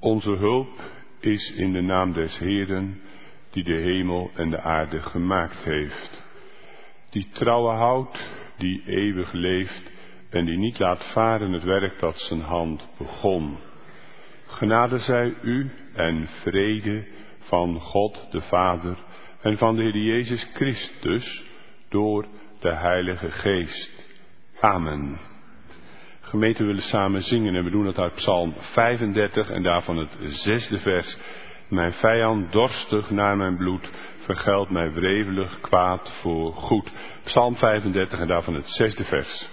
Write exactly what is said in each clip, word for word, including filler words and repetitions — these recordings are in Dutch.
Onze hulp is in de naam des Heeren, die de hemel en de aarde gemaakt heeft. Die trouwe houdt, die eeuwig leeft en die niet laat varen het werk dat zijn hand begon. Genade zij u en vrede van God de Vader en van de Heer Jezus Christus door de Heilige Geest. Amen. Gemeente, we willen samen zingen en we doen dat uit Psalm vijfendertig en daarvan het zesde vers. Mijn vijand dorstig naar mijn bloed, vergeld mij wrevelig kwaad voor goed. Psalm vijfendertig en daarvan het zesde vers.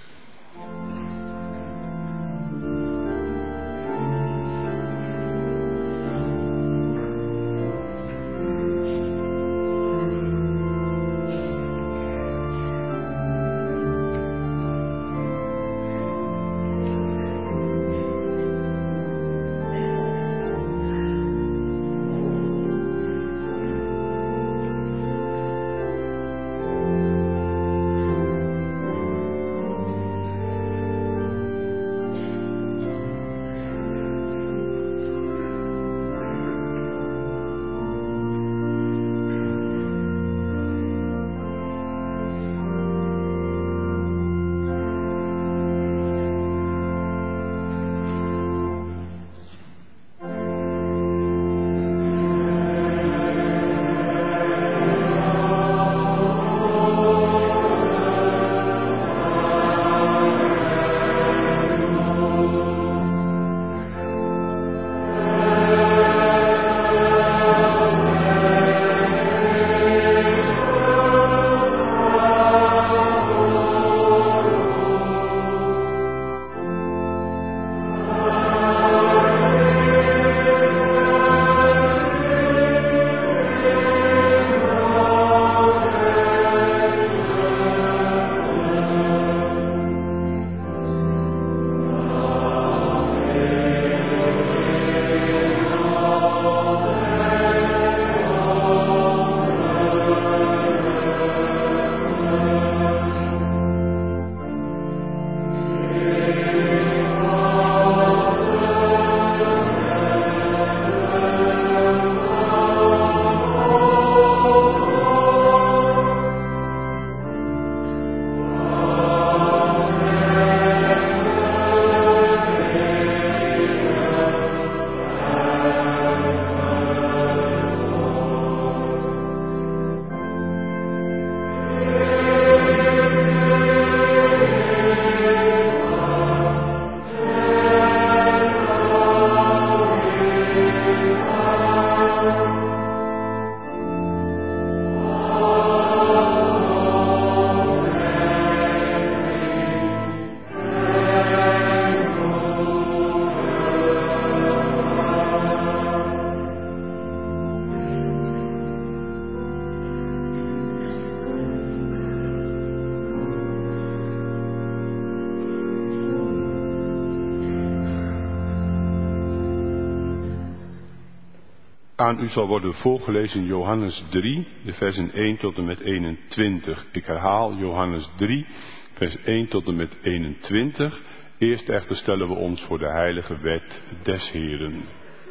Aan u zal worden voorgelezen Johannes drie, de versen één tot en met eenentwintig. Ik herhaal Johannes drie, vers één tot en met eenentwintig. Eerst echter stellen we ons voor de heilige wet des Heeren.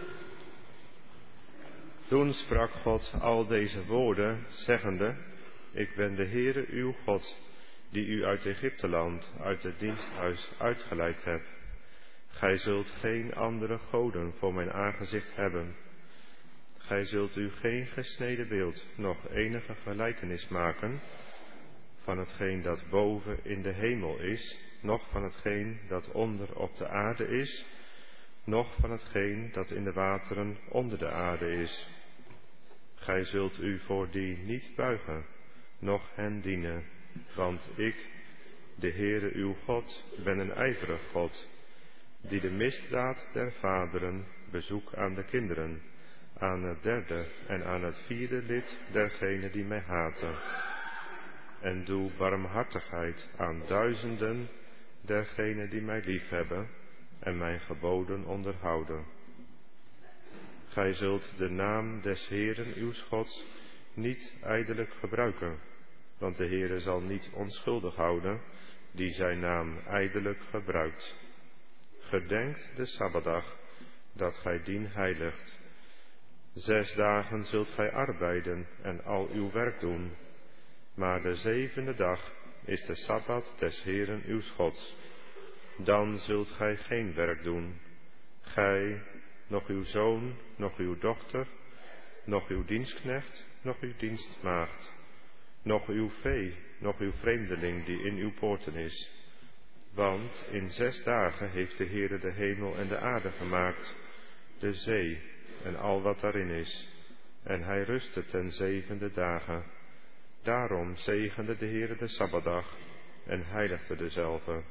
Toen sprak God al deze woorden, zeggende: Ik ben de Heere uw God, die u uit Egypteland, uit het diensthuis uitgeleid heb. Gij zult geen andere goden voor mijn aangezicht hebben. Gij zult u geen gesneden beeld, noch enige gelijkenis maken van hetgeen dat boven in de hemel is, noch van hetgeen dat onder op de aarde is, noch van hetgeen dat in de wateren onder de aarde is. Gij zult u voor die niet buigen, noch hen dienen, want ik, de Heere uw God, ben een ijverig God, die de misdaad der vaderen bezoek aan de kinderen, aan het derde en aan het vierde lid dergenen die mij haten. En doe barmhartigheid aan duizenden dergenen die mij liefhebben en mijn geboden onderhouden. Gij zult de naam des Heeren uws Gods niet ijdelijk gebruiken, want de Heere zal niet onschuldig houden die zijn naam ijdelijk gebruikt. Gedenkt de Sabbatdag dat gij dien heiligt. Zes dagen zult gij arbeiden en al uw werk doen, maar de zevende dag is de Sabbat des Heeren uws Gods. Dan zult gij geen werk doen, gij, nog uw zoon, nog uw dochter, nog uw dienstknecht, nog uw dienstmaagd, nog uw vee, nog uw vreemdeling die in uw poorten is. Want in zes dagen heeft de Heere de hemel en de aarde gemaakt, de zee en al wat daarin is, en hij rustte ten zevende dagen. Daarom zegende de Heere de Sabbatdag en heiligde dezelve.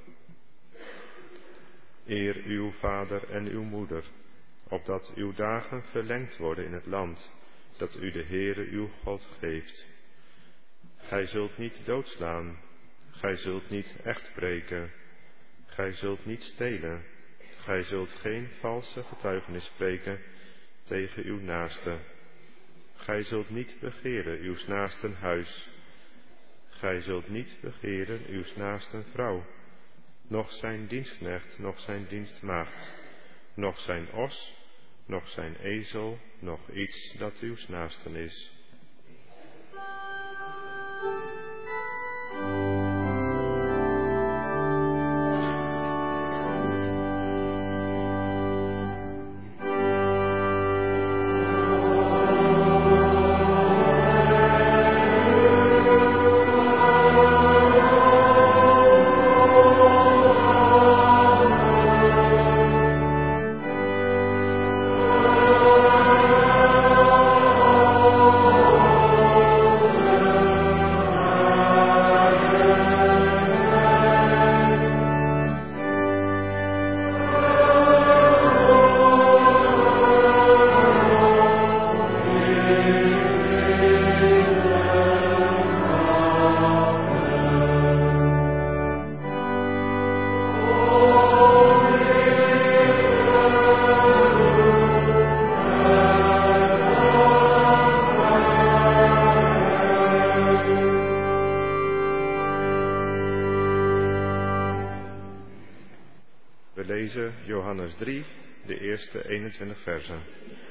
Eer uw vader en uw moeder, opdat uw dagen verlengd worden in het land, dat u de Heere uw God geeft. Gij zult niet doodslaan, gij zult niet echt breken, gij zult niet stelen, gij zult geen valse getuigenis spreken tegen uw naaste. Gij zult niet begeren uws naasten huis, gij zult niet begeren uws naasten vrouw, noch zijn dienstknecht, noch zijn dienstmaagd, noch zijn os, noch zijn ezel, noch iets dat uws naasten is. Johannes drie, de eerste eenentwintig versen.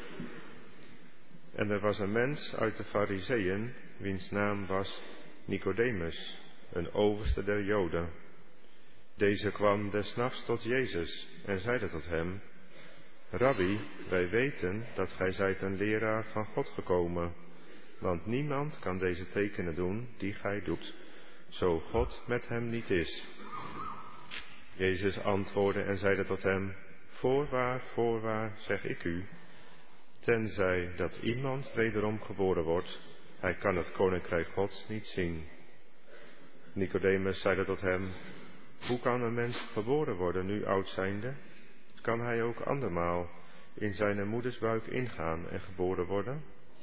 En er was een mens uit de Farizeeën, wiens naam was Nicodemus, een overste der Joden. Deze kwam des nachts tot Jezus en zeide tot hem: Rabbi, wij weten dat gij zijt een leraar van God gekomen, want niemand kan deze tekenen doen die gij doet, zo God met hem niet is. Jezus antwoordde en zeide tot hem: Voorwaar, voorwaar, zeg ik u, tenzij dat iemand wederom geboren wordt, hij kan het koninkrijk Gods niet zien. Nicodemus zeide tot hem: Hoe kan een mens geboren worden nu oud zijnde? Kan hij ook andermaal in zijn moeders buik ingaan en geboren worden?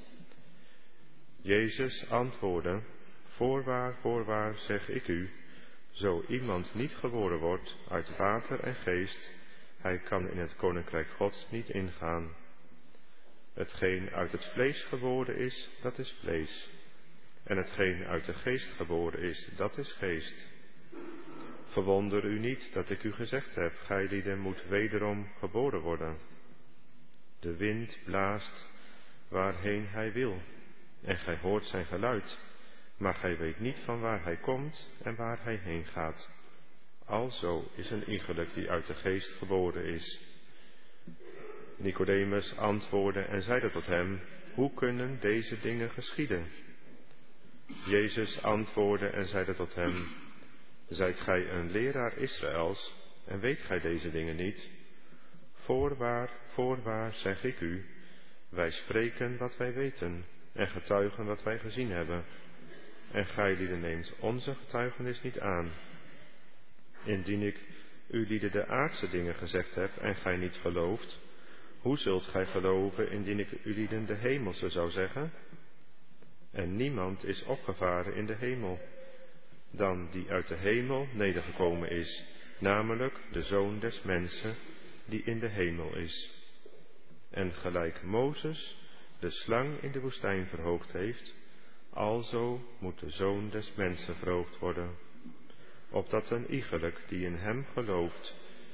Jezus antwoordde: Voorwaar, voorwaar, zeg ik u, zo iemand niet geboren wordt uit water en geest, hij kan in het koninkrijk Gods niet ingaan. Hetgeen uit het vlees geboren is, dat is vlees. En hetgeen uit de geest geboren is, dat is geest. Verwonder u niet dat ik u gezegd heb, gijlieden moet wederom geboren worden. De wind blaast waarheen hij wil, en gij hoort zijn geluid, maar gij weet niet van waar hij komt en waar hij heen gaat. Alzo is een iegelijk die uit de geest geboren is. Nicodemus antwoordde en zeide tot hem: Hoe kunnen deze dingen geschieden? Jezus antwoordde en zeide tot hem: Zijt gij een leraar Israëls en weet gij deze dingen niet? Voorwaar, voorwaar, zeg ik u, wij spreken wat wij weten en getuigen wat wij gezien hebben. En gijlieden neemt onze getuigenis niet aan. Indien ik u lieden de aardse dingen gezegd heb en gij niet gelooft, hoe zult gij geloven indien ik u lieden de hemelse zou zeggen? En niemand is opgevaren in de hemel, dan die uit de hemel nedergekomen is, namelijk de Zoon des mensen, die in de hemel is. En gelijk Mozes de slang in de woestijn verhoogd heeft, alzo moet de Zoon des mensen verhoogd worden, opdat een iegelijk die in hem gelooft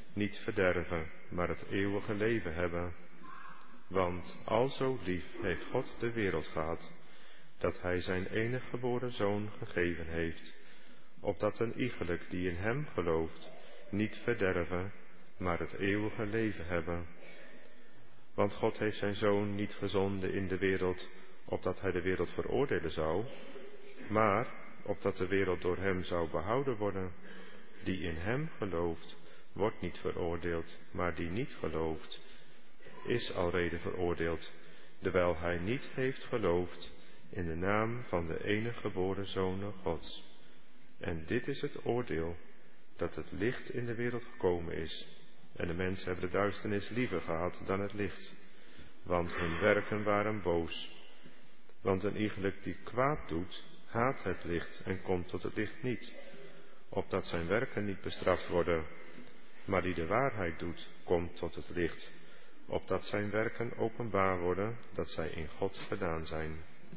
niet verderven, maar het eeuwige leven hebben. Want al zo lief heeft God de wereld gehad, dat hij zijn enige geboren zoon gegeven heeft, opdat een iegelijk die in hem gelooft, niet verderven, maar het eeuwige leven hebben. Want God heeft zijn zoon niet gezonden in de wereld, opdat hij de wereld veroordelen zou, maar opdat de wereld door hem zou behouden worden. Die in hem gelooft, wordt niet veroordeeld, maar die niet gelooft, is alrede veroordeeld, dewijl hij niet heeft geloofd in de naam van de enige geboren Zoon Gods. En dit is het oordeel, dat het licht in de wereld gekomen is, en de mensen hebben de duisternis liever gehad dan het licht, want hun werken waren boos. Want een iegelijk die kwaad doet, haat het licht en komt tot het licht niet, opdat zijn werken niet bestraft worden. Maar die de waarheid doet, komt tot het licht, opdat zijn werken openbaar worden, dat zij in God gedaan zijn.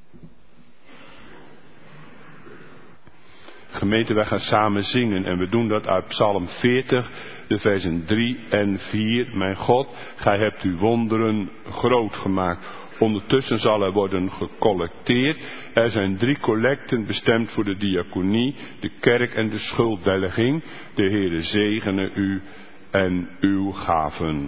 Gemeente, wij gaan samen zingen en we doen dat uit Psalm veertig, de versen drie en vier. Mijn God, gij hebt uw wonderen groot gemaakt. Ondertussen zal er worden gecollecteerd. Er zijn drie collecten bestemd voor de diaconie, de kerk en de schulddelging. De Heere zegene u en uw gaven.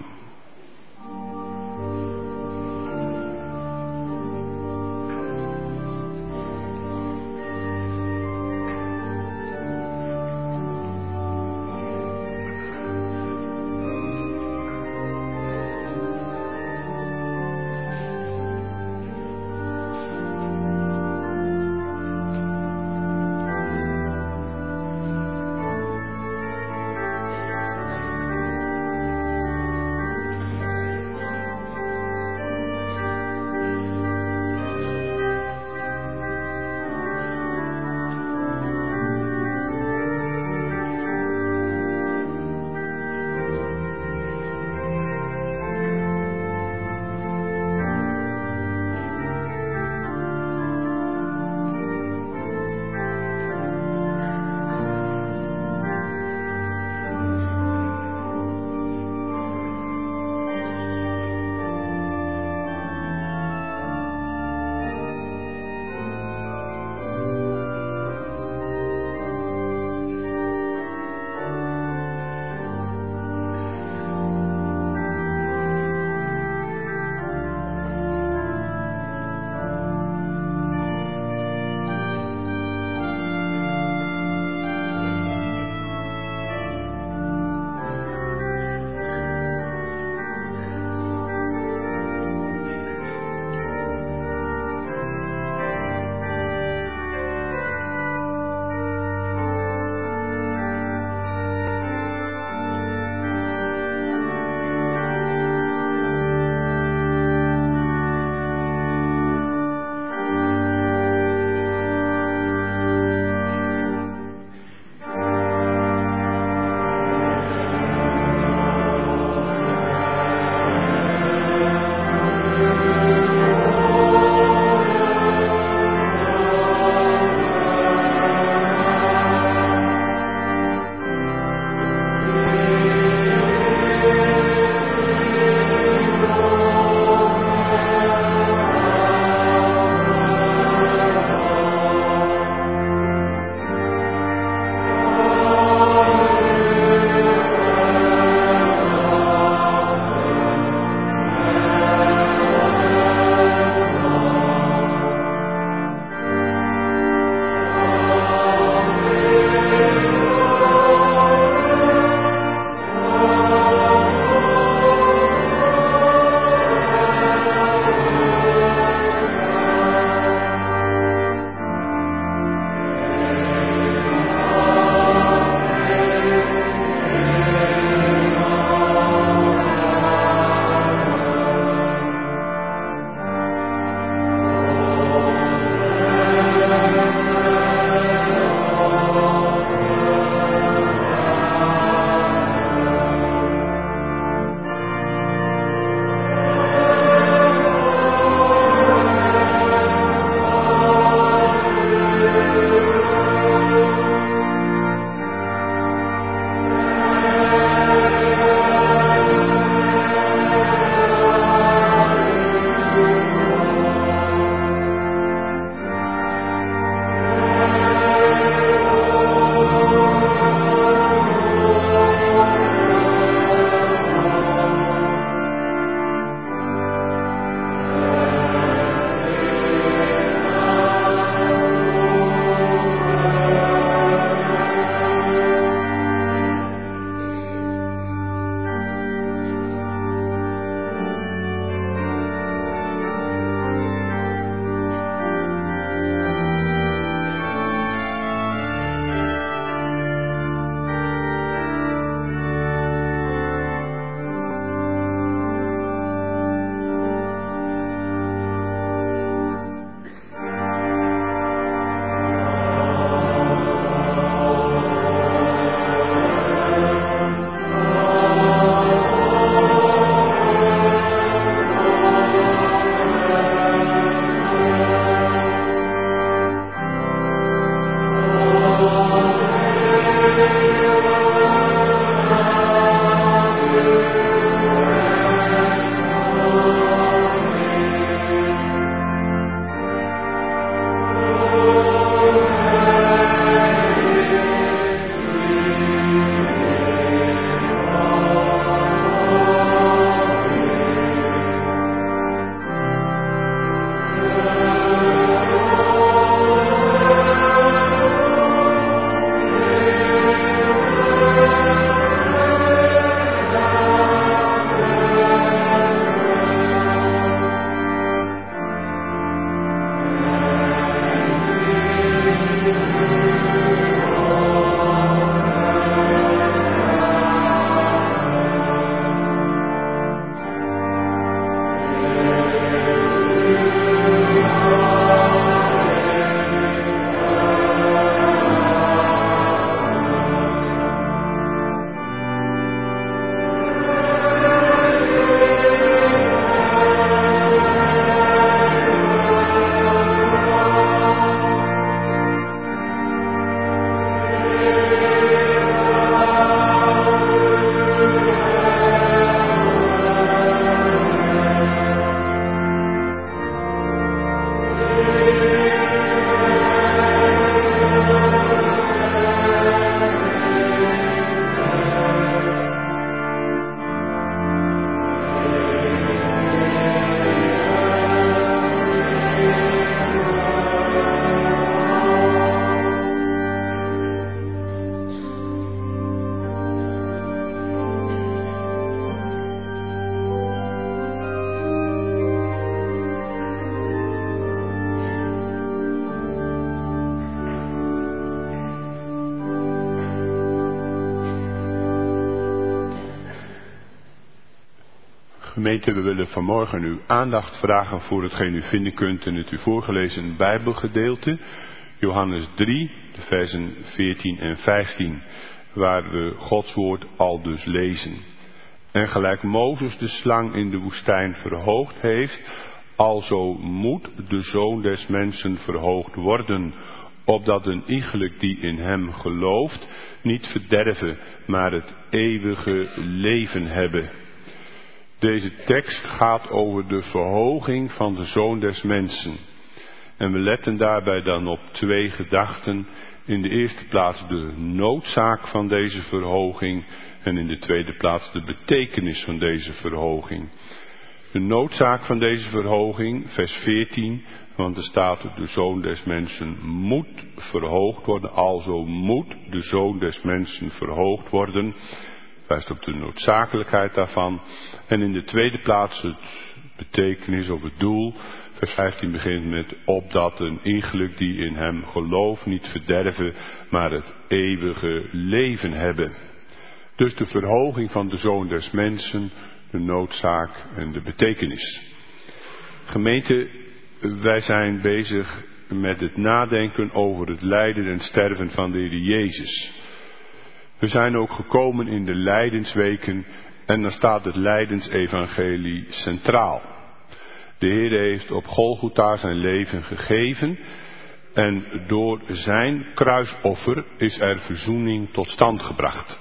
Gemeente, we willen vanmorgen uw aandacht vragen voor hetgeen u vinden kunt in het u voorgelezen Bijbelgedeelte. Johannes drie, de versen veertien en vijftien, waar we Gods woord al dus lezen. En gelijk Mozes de slang in de woestijn verhoogd heeft, alzo moet de Zoon des Mensen verhoogd worden, opdat een iegelijk die in hem gelooft niet verderven, maar het eeuwige leven hebben. Deze tekst gaat over de verhoging van de Zoon des Mensen. En we letten daarbij dan op twee gedachten. In de eerste plaats de noodzaak van deze verhoging en in de tweede plaats de betekenis van deze verhoging. De noodzaak van deze verhoging, vers veertien, want er staat: de Zoon des Mensen moet verhoogd worden, alzo moet de Zoon des Mensen verhoogd worden. Wijst op de noodzakelijkheid daarvan. En in de tweede plaats het betekenis of het doel. Vers vijftien begint met: opdat een iegelijk die in hem gelooft niet verderven, maar het eeuwige leven hebben. Dus de verhoging van de Zoon des Mensen, de noodzaak en de betekenis. Gemeente, wij zijn bezig met het nadenken over het lijden en sterven van de Heer Jezus. We zijn ook gekomen in de lijdensweken en dan staat het lijdensevangelie centraal. De Heer heeft op Golgotha zijn leven gegeven en door zijn kruisoffer is er verzoening tot stand gebracht.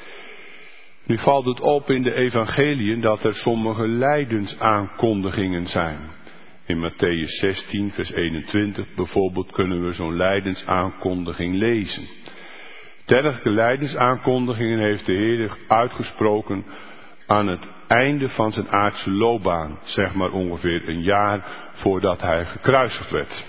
Nu valt het op in de evangeliën dat er sommige lijdensaankondigingen zijn. In Matthäus zestien vers eenentwintig bijvoorbeeld kunnen we zo'n lijdensaankondiging lezen. Dergelijke lijdensaankondigingen heeft de Heer uitgesproken aan het einde van zijn aardse loopbaan, zeg maar ongeveer een jaar voordat hij gekruisigd werd.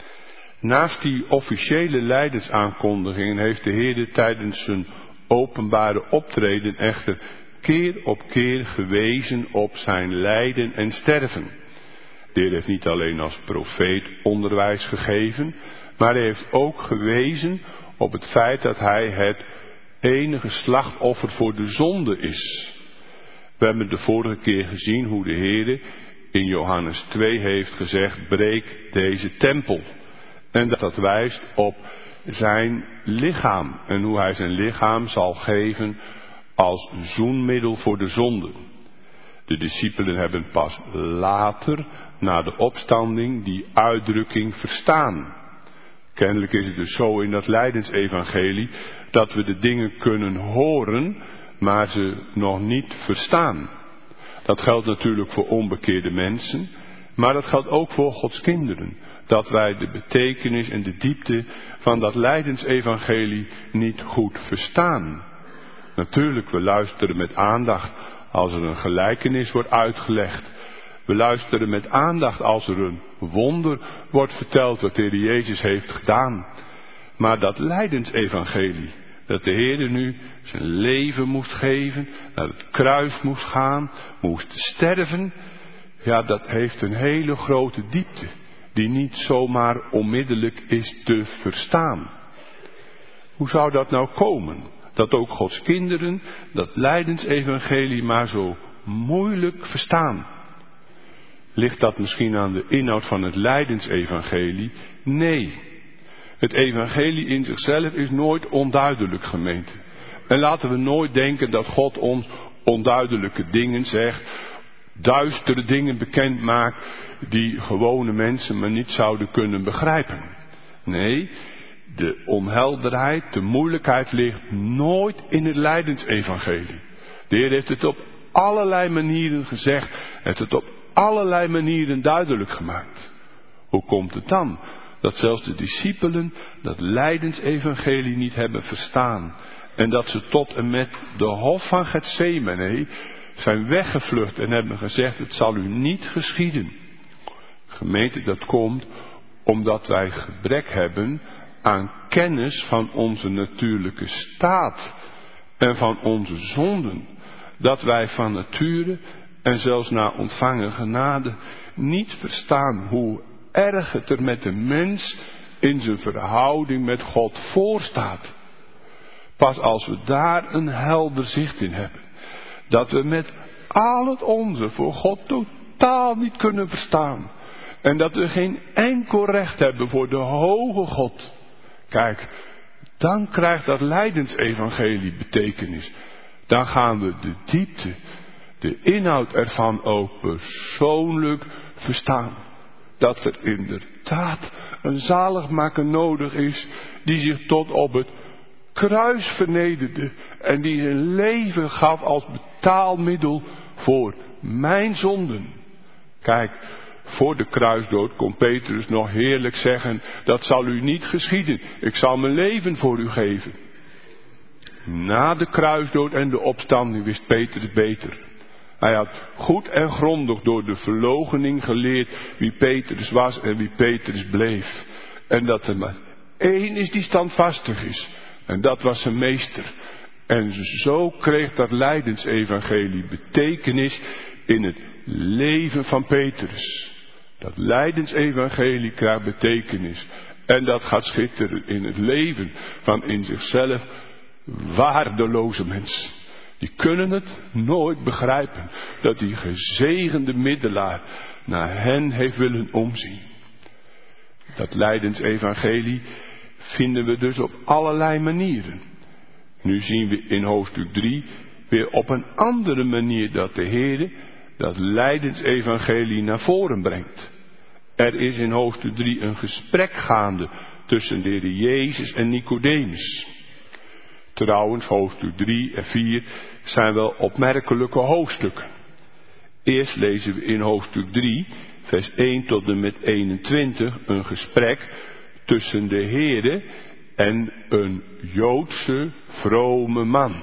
Naast die officiële lijdensaankondigingen heeft de Heer tijdens zijn openbare optreden echter keer op keer gewezen op zijn lijden en sterven. De Heer heeft niet alleen als profeet onderwijs gegeven, maar hij heeft ook gewezen op het feit dat hij het enige slachtoffer voor de zonde is. We hebben de vorige keer gezien hoe de Heer in Johannes twee heeft gezegd: breek deze tempel. En dat, dat wijst op zijn lichaam en hoe hij zijn lichaam zal geven als zoenmiddel voor de zonde. De discipelen hebben pas later, na de opstanding, die uitdrukking verstaan. Kennelijk is het dus zo in dat lijdensevangelie dat we de dingen kunnen horen, maar ze nog niet verstaan. Dat geldt natuurlijk voor onbekeerde mensen, maar dat geldt ook voor Gods kinderen. Dat wij de betekenis en de diepte van dat lijdensevangelie niet goed verstaan. Natuurlijk, we luisteren met aandacht als er een gelijkenis wordt uitgelegd. We luisteren met aandacht als er een wonder wordt verteld wat de Heer Jezus heeft gedaan. Maar dat lijdensevangelie, dat de Heer nu zijn leven moest geven, naar het kruis moest gaan, moest sterven, ja, dat heeft een hele grote diepte, die niet zomaar onmiddellijk is te verstaan. Hoe zou dat nou komen? Dat ook Gods kinderen dat lijdensevangelie maar zo moeilijk verstaan. Ligt dat misschien aan de inhoud van het lijdensevangelie? Nee. Het evangelie in zichzelf is nooit onduidelijk, gemeente. En laten we nooit denken dat God ons onduidelijke dingen zegt, duistere dingen bekend maakt die gewone mensen maar niet zouden kunnen begrijpen. Nee, de onhelderheid, de moeilijkheid ligt nooit in het lijdensevangelie. De Heer heeft het op allerlei manieren gezegd, heeft het op allerlei manieren duidelijk gemaakt. Hoe komt het dan dat zelfs de discipelen dat lijdensevangelie niet hebben verstaan en dat ze tot en met de hof van Getsemane zijn weggevlucht en hebben gezegd: het zal u niet geschieden. Gemeente, dat komt omdat wij gebrek hebben aan kennis van onze natuurlijke staat en van onze zonden. Dat wij van nature en zelfs na ontvangen genade niet verstaan hoe erg het er met de mens in zijn verhouding met God voor staat. Pas als we daar een helder zicht in hebben, dat we met al het onze voor God totaal niet kunnen verstaan. En dat we geen enkel recht hebben voor de hoge God. Kijk, dan krijgt dat lijdensevangelie betekenis. Dan gaan we de diepte, de inhoud ervan ook persoonlijk verstaan. Dat er inderdaad een zaligmaker nodig is die zich tot op het kruis vernederde en die zijn leven gaf als betaalmiddel voor mijn zonden. Kijk, voor de kruisdood kon Petrus nog heerlijk zeggen, dat zal u niet geschieden, ik zal mijn leven voor u geven. Na de kruisdood en de opstanding wist Petrus beter. Hij had goed en grondig door de verloochening geleerd wie Petrus was en wie Petrus bleef. En dat er maar één is die standvastig is. En dat was zijn meester. En zo kreeg dat lijdensevangelie betekenis in het leven van Petrus. Dat lijdensevangelie krijgt betekenis. En dat gaat schitteren in het leven van in zichzelf waardeloze mensen. Die kunnen het nooit begrijpen dat die gezegende middelaar naar hen heeft willen omzien. Dat lijdensevangelie vinden we dus op allerlei manieren. Nu zien we in hoofdstuk drie weer op een andere manier dat de Heer dat lijdensevangelie naar voren brengt. Er is in hoofdstuk drie een gesprek gaande tussen de Heer Jezus en Nicodemus. Trouwens, hoofdstuk drie en vier zijn wel opmerkelijke hoofdstukken. Eerst lezen we in hoofdstuk drie, vers één tot en met eenentwintig, een gesprek tussen de Heere en een Joodse vrome man.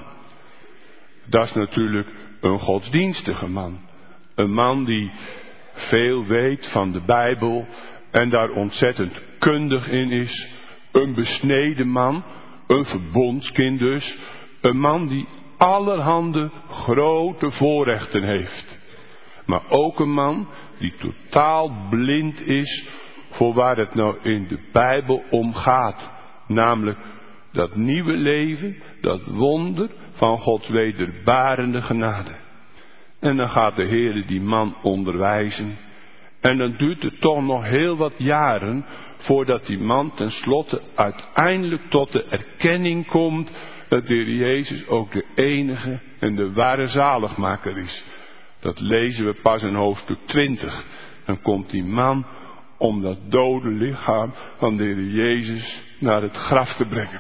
Dat is natuurlijk een godsdienstige man. Een man die veel weet van de Bijbel en daar ontzettend kundig in is. Een besneden man, een verbondskind dus. Een man die allerhande grote voorrechten heeft. Maar ook een man die totaal blind is voor waar het nou in de Bijbel om gaat. Namelijk dat nieuwe leven, dat wonder van Gods wederbarende genade. En dan gaat de Heer die man onderwijzen. En dan duurt het toch nog heel wat jaren voordat die man tenslotte uiteindelijk tot de erkenning komt dat de Heer Jezus ook de enige en de ware zaligmaker is. Dat lezen we pas in hoofdstuk twintig. Dan komt die man om dat dode lichaam van de Heer Jezus naar het graf te brengen.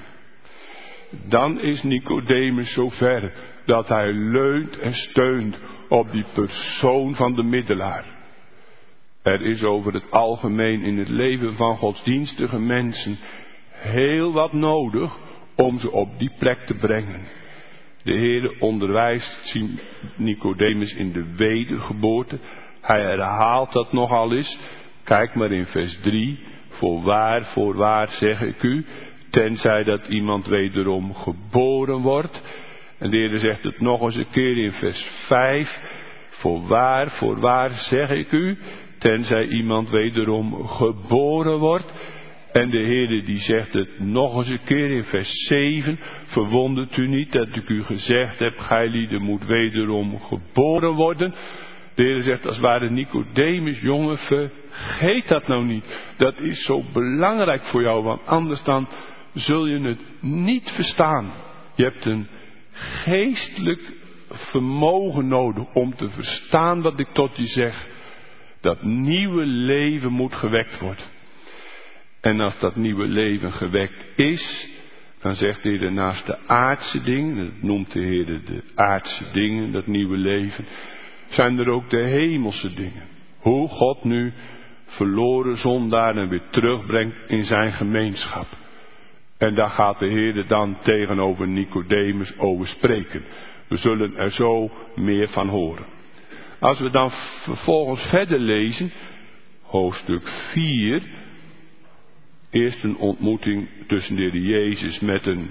Dan is Nicodemus zover dat hij leunt en steunt op die persoon van de middelaar. Er is over het algemeen in het leven van godsdienstige mensen heel wat nodig om ze op die plek te brengen. De Heer onderwijst Nicodemus in de wedergeboorte. Hij herhaalt dat nogal eens. Kijk maar in vers drie. Voorwaar, voorwaar zeg ik u, tenzij dat iemand wederom geboren wordt. En de Heer zegt het nog eens een keer in vers vijf. Voorwaar, voorwaar zeg ik u, tenzij iemand wederom geboren wordt. En de Heer die zegt het nog eens een keer in vers zeven. Verwondert u niet dat ik u gezegd heb, gijlieden moet wederom geboren worden. De Heer zegt als ware Nicodemus, jongen, vergeet dat nou niet. Dat is zo belangrijk voor jou, want anders dan zul je het niet verstaan. Je hebt een geestelijk vermogen nodig om te verstaan wat ik tot je zeg. Dat nieuwe leven moet gewekt worden. En als dat nieuwe leven gewekt is, dan zegt de Heer naast de aardse dingen, dat noemt de Heer de aardse dingen, dat nieuwe leven, zijn er ook de hemelse dingen. Hoe God nu verloren zondaren weer terugbrengt in zijn gemeenschap. En daar gaat de Heer dan tegenover Nicodemus over spreken. We zullen er zo meer van horen. Als we dan vervolgens verder lezen, hoofdstuk vier, eerst een ontmoeting tussen de Heer Jezus met een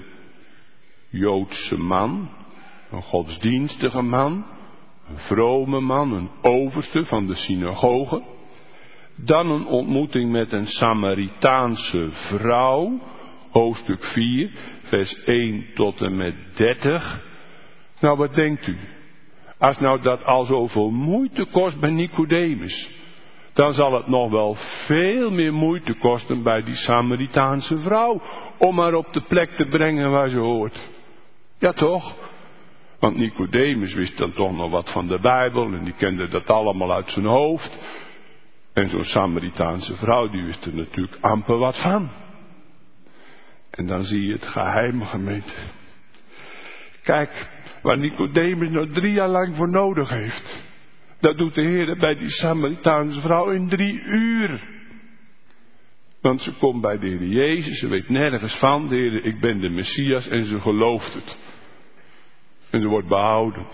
Joodse man, een godsdienstige man, een vrome man, een overste van de synagoge. Dan een ontmoeting met een Samaritaanse vrouw, hoofdstuk vier, vers één tot en met dertig. Nou, wat denkt u? Als nou dat al zoveel moeite kost bij Nicodemus, dan zal het nog wel veel meer moeite kosten bij die Samaritaanse vrouw om haar op de plek te brengen waar ze hoort. Ja toch? Want Nicodemus wist dan toch nog wat van de Bijbel en die kende dat allemaal uit zijn hoofd. En zo'n Samaritaanse vrouw die wist er natuurlijk amper wat van. En dan zie je het geheime, gemeente. Kijk, waar Nicodemus nog drie jaar lang voor nodig heeft, dat doet de Heer bij die Samaritaanse vrouw in drie uur. Want ze komt bij de Heer Jezus, ze weet nergens van, de Heer, ik ben de Messias, en ze gelooft het. En ze wordt behouden.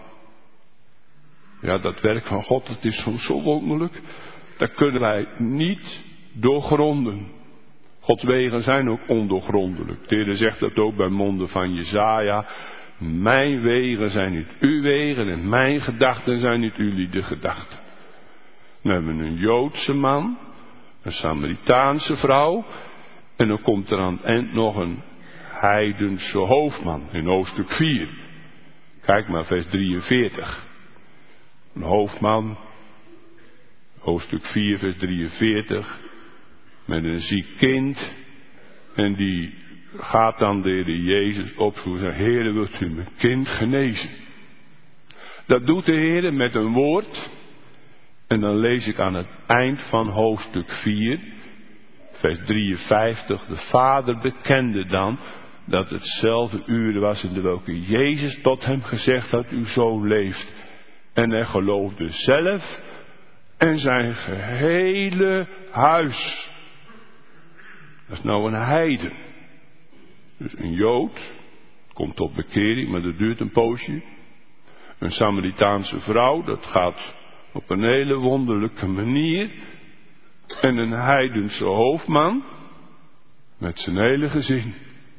Ja, dat werk van God, dat is soms zo wonderlijk, dat kunnen wij niet doorgronden. Gods wegen zijn ook ondoorgrondelijk. De Heer zegt dat ook bij monden van Jesaja. Mijn wegen zijn niet uw wegen en mijn gedachten zijn niet jullie de gedachten. Dan hebben we een Joodse man, een Samaritaanse vrouw en dan komt er aan het eind nog een heidense hoofdman in hoofdstuk vier. Kijk maar vers drieënveertig. Een hoofdman, hoofdstuk vier vers drieënveertig, met een ziek kind en die gaat dan de Heer Jezus opzoeken en zegt, Heer, wilt u mijn kind genezen? Dat doet de Heer met een woord. En dan lees ik aan het eind van hoofdstuk vier, vers drieënvijftig, de vader bekende dan dat hetzelfde uur was in de welke Jezus tot hem gezegd had, uw zoon leeft. En hij geloofde zelf en zijn gehele huis. Dat is nou een heiden. Dus een Jood komt tot bekering, maar dat duurt een poosje. Een Samaritaanse vrouw, dat gaat op een hele wonderlijke manier. En een heidense hoofdman met zijn hele gezin.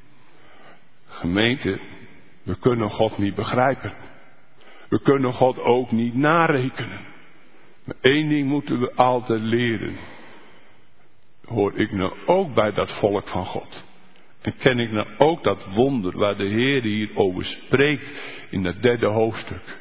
Gemeente, we kunnen God niet begrijpen. We kunnen God ook niet narekenen. Maar één ding moeten we altijd leren. Hoor ik nou ook bij dat volk van God? En ken ik nou ook dat wonder waar de Heer hier over spreekt in dat derde hoofdstuk?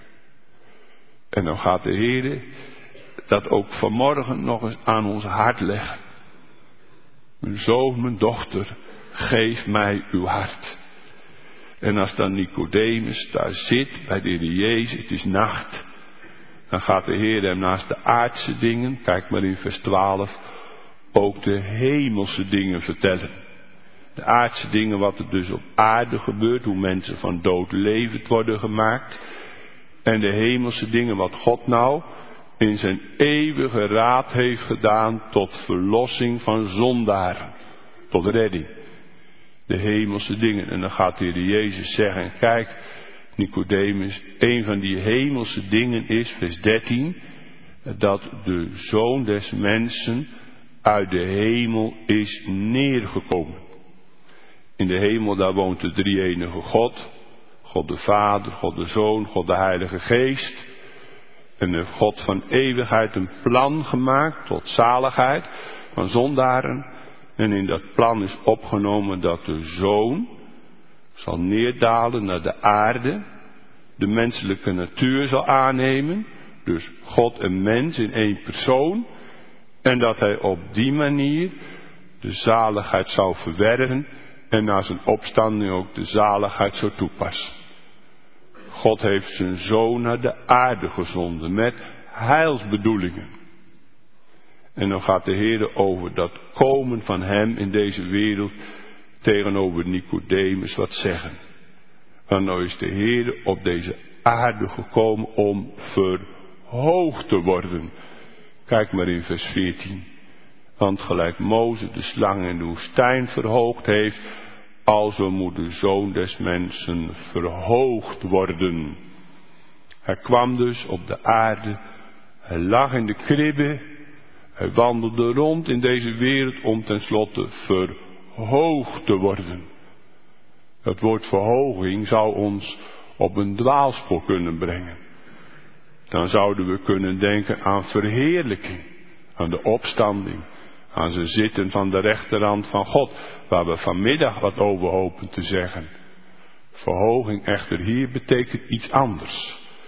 En dan gaat de Heer dat ook vanmorgen nog eens aan ons hart leggen. Mijn zoon, mijn dochter, geef mij uw hart. En als dan Nicodemus daar zit bij de Heer Jezus, het is nacht, dan gaat de Heer hem naast de aardse dingen, kijk maar in vers twaalf, ook de hemelse dingen vertellen. De aardse dingen, wat er dus op aarde gebeurt, hoe mensen van dood levend worden gemaakt. En de hemelse dingen, wat God nou in zijn eeuwige raad heeft gedaan tot verlossing van zondaren. Tot redding. De hemelse dingen. En dan gaat de Heer Jezus zeggen, kijk Nicodemus, een van die hemelse dingen is, vers dertien, dat de Zoon des Mensen uit de hemel is neergekomen. In de hemel, daar woont de drie-enige God. God de Vader, God de Zoon, God de Heilige Geest. En de God van eeuwigheid een plan gemaakt tot zaligheid van zondaren. En in dat plan is opgenomen dat de Zoon zal neerdalen naar de aarde. De menselijke natuur zal aannemen. Dus God en mens in één persoon. En dat hij op die manier de zaligheid zou verwerven. En na zijn opstanding ook de zaligheid zou toepassen. God heeft zijn Zoon naar de aarde gezonden met heilsbedoelingen. En dan gaat de Heer over dat komen van hem in deze wereld tegenover Nicodemus wat zeggen. Want nou is de Heer op deze aarde gekomen om verhoogd te worden. Kijk maar in vers veertien. Want gelijk Mozes de slang in de woestijn verhoogd heeft, alzo moet de Zoon des Mensen verhoogd worden. Hij kwam dus op de aarde, hij lag in de kribbe, hij wandelde rond in deze wereld om tenslotte verhoogd te worden. Het woord verhoging zou ons op een dwaalspoor kunnen brengen. Dan zouden we kunnen denken aan verheerlijking, aan de opstanding, aan zijn zitten van de rechterhand van God, waar we vanmiddag wat over hopen te zeggen. Verhoging echter hier betekent iets anders.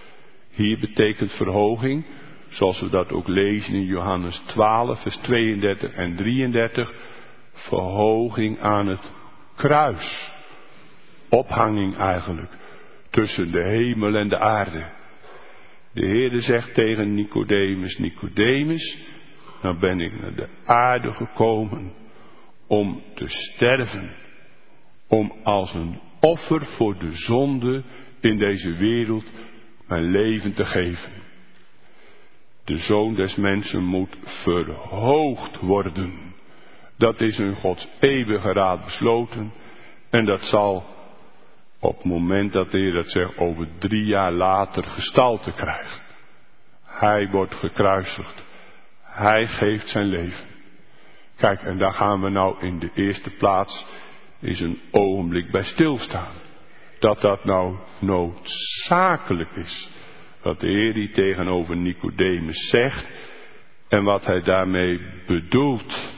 Hier betekent verhoging, zoals we dat ook lezen in Johannes twaalf, vers tweeëndertig en drieëndertig, verhoging aan het kruis. Ophanging eigenlijk, tussen de hemel en de aarde. De Heere zegt tegen Nicodemus, Nicodemus, nou ben ik naar de aarde gekomen om te sterven. Om als een offer voor de zonde in deze wereld mijn leven te geven. De Zoon des Mensen moet verhoogd worden. Dat is in Gods eeuwige raad besloten. En dat zal op het moment dat de Heer dat zegt over drie jaar later gestalte krijgen. Hij wordt gekruisigd. Hij geeft zijn leven. Kijk, en daar gaan we nou in de eerste plaats eens een ogenblik bij stilstaan. Dat dat nou noodzakelijk is. Wat de Heer die tegenover Nicodemus zegt. En wat hij daarmee bedoelt.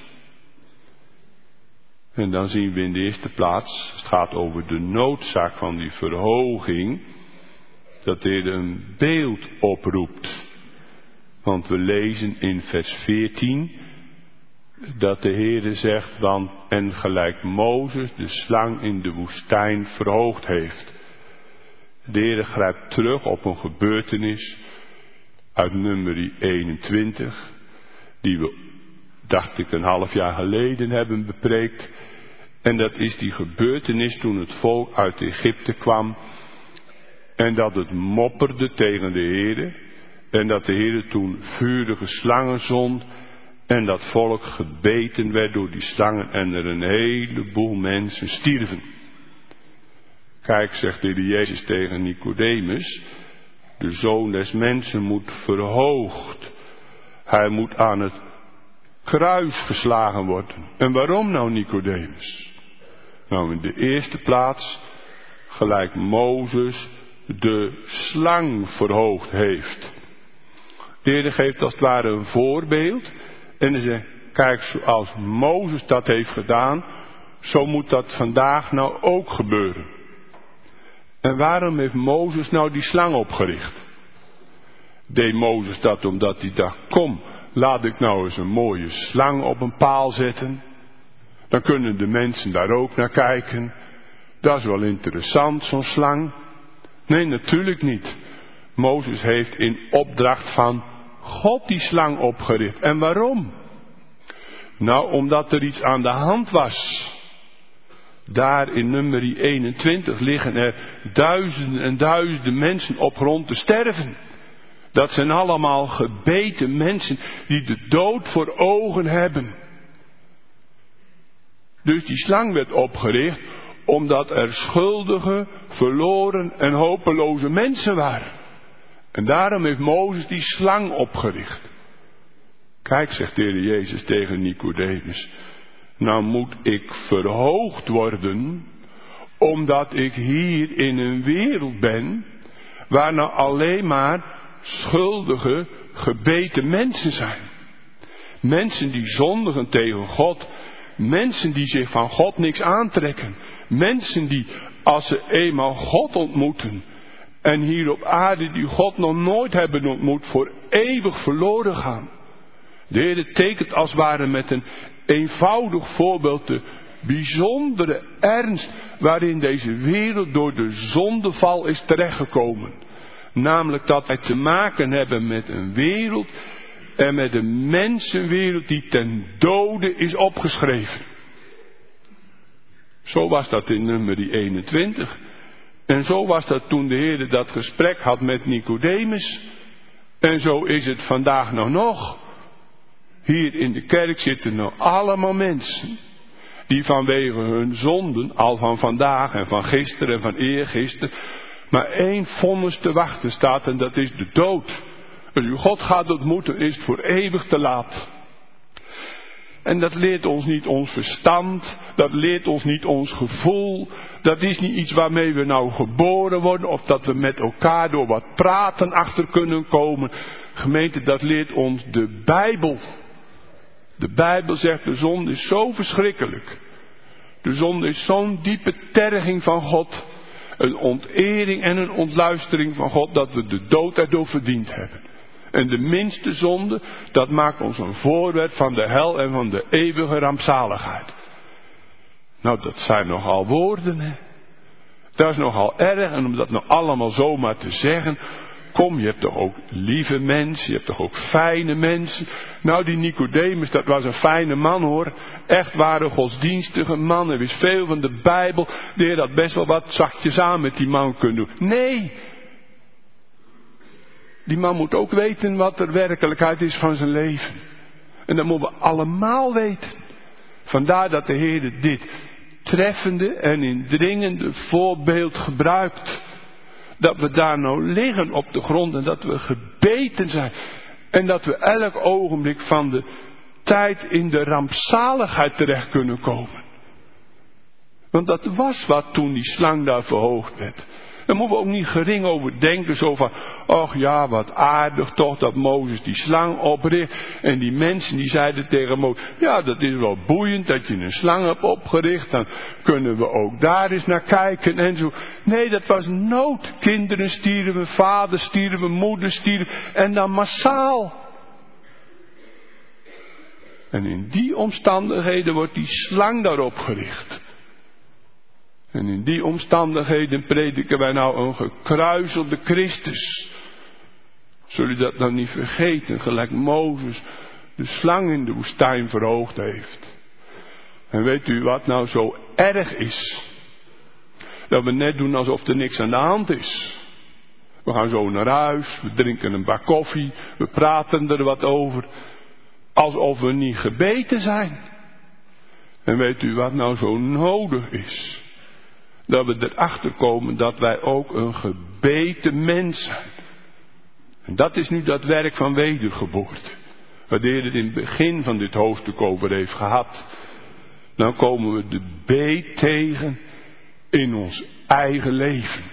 En dan zien we in de eerste plaats, het gaat over de noodzaak van die verhoging, dat de Heer een beeld oproept. Want we lezen in vers veertien, dat de Heer zegt, want en gelijk Mozes de slang in de woestijn verhoogd heeft. De Heer grijpt terug op een gebeurtenis uit nummer eenentwintig, die we, dacht ik, een half jaar geleden hebben bepreekt. En dat is die gebeurtenis toen het volk uit Egypte kwam. En dat het mopperde tegen de Heere. En dat de Heere toen vurige slangen zond. En dat volk gebeten werd door die slangen. En er een heleboel mensen stierven. Kijk, zegt de Heer Jezus tegen Nicodemus. De Zoon des Mensen moet verhoogd. Hij moet aan het kruis geslagen worden. En waarom nou, Nicodemus? Nou, in de eerste plaats, gelijk Mozes de slang verhoogd heeft. De Heer geeft als het ware een voorbeeld. En hij zegt, kijk, zoals Mozes dat heeft gedaan, zo moet dat vandaag nou ook gebeuren. En waarom heeft Mozes nou die slang opgericht? Deed Mozes dat omdat hij dacht, kom, laat ik nou eens een mooie slang op een paal zetten. Dan kunnen de mensen daar ook naar kijken. Dat is wel interessant, zo'n slang. Nee, natuurlijk niet. Mozes heeft in opdracht van God die slang opgericht. En waarom? Nou, omdat er iets aan de hand was. Daar in nummer eenentwintig liggen er duizenden en duizenden mensen op grond te sterven. Dat zijn allemaal gebeten mensen die de dood voor ogen hebben. Dus die slang werd opgericht omdat er schuldige, verloren en hopeloze mensen waren. En daarom heeft Mozes die slang opgericht. Kijk, zegt de Heer Jezus tegen Nicodemus. Nou moet ik verhoogd worden, omdat ik hier in een wereld ben, waar nou alleen maar schuldige, gebeten mensen zijn. Mensen die zondigen tegen God. Mensen die zich van God niks aantrekken. Mensen die, als ze eenmaal God ontmoeten, en hier op aarde die God nog nooit hebben ontmoet, voor eeuwig verloren gaan. De Heer tekent als het ware met een eenvoudig voorbeeld de bijzondere ernst waarin deze wereld door de zondeval is terechtgekomen. Namelijk dat wij te maken hebben met een wereld en met een mensenwereld die ten dode is opgeschreven. Zo was dat in nummer eenentwintig. En zo was dat toen de Heer dat gesprek had met Nicodemus. En zo is het vandaag nou nog. Hier in de kerk zitten nou allemaal mensen die vanwege hun zonden, al van vandaag en van gisteren en van eergisteren, maar één vonnis te wachten staat en dat is de dood. Als u God gaat ontmoeten, is het voor eeuwig te laat. En dat leert ons niet ons verstand, dat leert ons niet ons gevoel. Dat is niet iets waarmee we nou geboren worden of dat we met elkaar door wat praten achter kunnen komen. Gemeente, dat leert ons de Bijbel. De Bijbel zegt de zonde is zo verschrikkelijk. De zonde is zo'n diepe terging van God. Een ontering en een ontluistering van God dat we de dood erdoor verdiend hebben. En de minste zonde, dat maakt ons een voorwerp van de hel en van de eeuwige rampzaligheid. Nou, dat zijn nogal woorden, hè. Dat is nogal erg, en om dat nou allemaal zomaar te zeggen, kom, je hebt toch ook lieve mensen, je hebt toch ook fijne mensen. Nou, die Nicodemus, dat was een fijne man hoor. Echt ware godsdienstige man, hij wist veel van de Bijbel. De Heer had best wel wat zachtjes aan met die man kunnen doen. Nee, die man moet ook weten wat de werkelijkheid is van zijn leven. En dat moeten we allemaal weten. Vandaar dat de Heer dit treffende en indringende voorbeeld gebruikt. Dat we daar nou liggen op de grond en dat we gebeten zijn. En dat we elk ogenblik van de tijd in de rampzaligheid terecht kunnen komen. Want dat was wat toen die slang daar verhoogd werd. Daar moeten we ook niet gering over denken, zo van, ach ja, wat aardig toch dat Mozes die slang opricht. En die mensen die zeiden tegen Mozes, ja, dat is wel boeiend dat je een slang hebt opgericht. Dan kunnen we ook daar eens naar kijken en zo. Nee, dat was nood. Kinderen stierven, vaders stierven, moeders stierven. En dan massaal. En in die omstandigheden wordt die slang daarop gericht. En in die omstandigheden prediken wij nou een gekruiselde Christus. Zul je dat nou niet vergeten, gelijk Mozes de slang in de woestijn verhoogd heeft. En weet u wat nou zo erg is? Dat we net doen alsof er niks aan de hand is. We gaan zo naar huis, we drinken een bak koffie, we praten er wat over. Alsof we niet gebeten zijn. En weet u wat nou zo nodig is? Dat we erachter komen dat wij ook een gebeten mens zijn. En dat is nu dat werk van wedergeboorte. Waar de Heer het in het begin van dit hoofdstuk over heeft gehad. Dan komen we de beet tegen in ons eigen leven.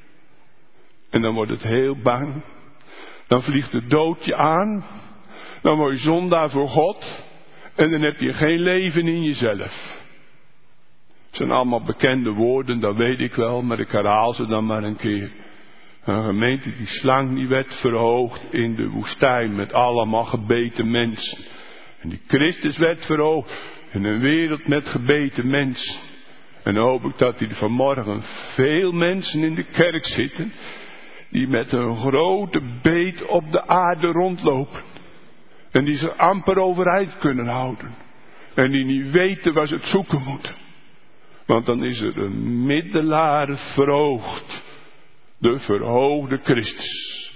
En dan wordt het heel bang. Dan vliegt de dood je aan. Dan word je zondaar voor God. En dan heb je geen leven in jezelf. Het zijn allemaal bekende woorden, dat weet ik wel, maar ik herhaal ze dan maar een keer. Een gemeente, die slang die werd verhoogd in de woestijn met allemaal gebeten mensen. En die Christus werd verhoogd in een wereld met gebeten mensen. En dan hoop ik dat hier vanmorgen veel mensen in de kerk zitten die met een grote beet op de aarde rondlopen. En die ze amper overeind kunnen houden. En die niet weten waar ze het zoeken moeten. Want dan is er een middelaar verhoogd. De verhoogde Christus.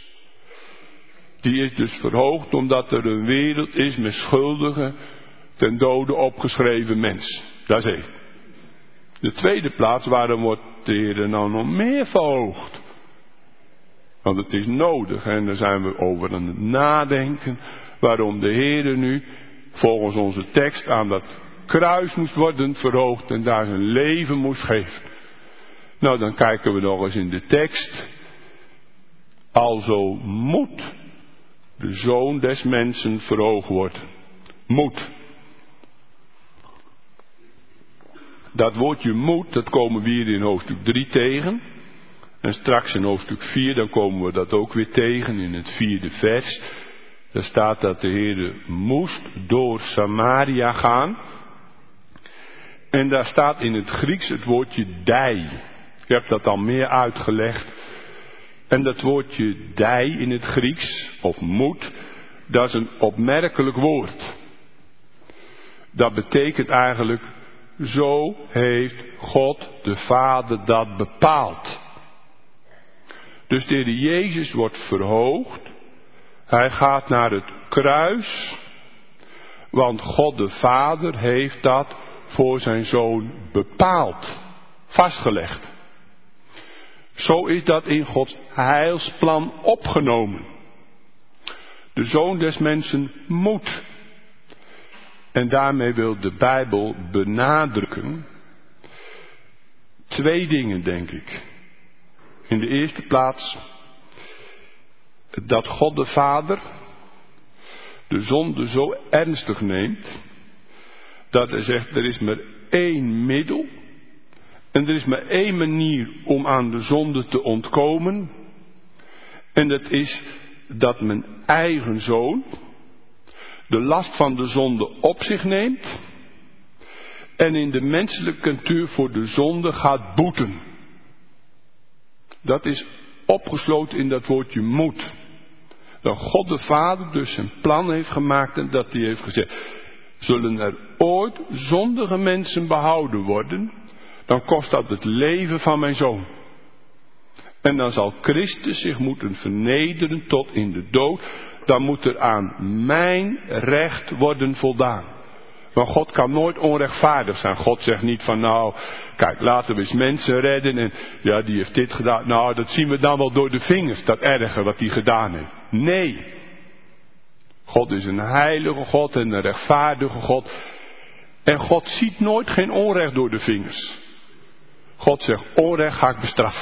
Die is dus verhoogd omdat er een wereld is met schuldige, ten dode opgeschreven mensen. Dat is één. De tweede plaats, waarom wordt de Heer nou nog meer verhoogd? Want het is nodig en daar zijn we over aan het nadenken. Waarom de Heer nu volgens onze tekst aan dat kruis moest worden verhoogd en daar zijn leven moest geven. Nou, dan kijken we nog eens in de tekst. Alzo moet de Zoon des mensen verhoogd worden. Moet. Dat woordje moet, dat komen we hier in hoofdstuk drie tegen. En straks in hoofdstuk vier, dan komen we dat ook weer tegen in het vierde vers. Daar staat dat de Heer moest door Samaria gaan. En daar staat in het Grieks het woordje dij. Ik heb dat al meer uitgelegd. En dat woordje dij in het Grieks, of moet, dat is een opmerkelijk woord. Dat betekent eigenlijk, zo heeft God de Vader dat bepaald. Dus de Heer Jezus wordt verhoogd. Hij gaat naar het kruis. Want God de Vader heeft dat voor zijn Zoon bepaald. Vastgelegd. Zo is dat in Gods heilsplan opgenomen. De Zoon des mensen moet. En daarmee wil de Bijbel benadrukken twee dingen, denk ik. In de eerste plaats dat God de Vader de zonde zo ernstig neemt dat hij zegt, er is maar één middel. En er is maar één manier om aan de zonde te ontkomen. En dat is dat mijn eigen zoon de last van de zonde op zich neemt. En in de menselijke natuur voor de zonde gaat boeten. Dat is opgesloten in dat woordje moet. Dat God de Vader dus een plan heeft gemaakt en dat hij heeft gezegd. Zullen er ooit zondige mensen behouden worden, dan kost dat het leven van mijn zoon. En dan zal Christus zich moeten vernederen tot in de dood. Dan moet er aan mijn recht worden voldaan. Want God kan nooit onrechtvaardig zijn. God zegt niet van nou, kijk, laten we eens mensen redden. En ja, die heeft dit gedaan. Nou, dat zien we dan wel door de vingers, dat erge wat hij gedaan heeft. Nee. God is een heilige God en een rechtvaardige God. En God ziet nooit geen onrecht door de vingers. God zegt, onrecht ga ik bestraffen.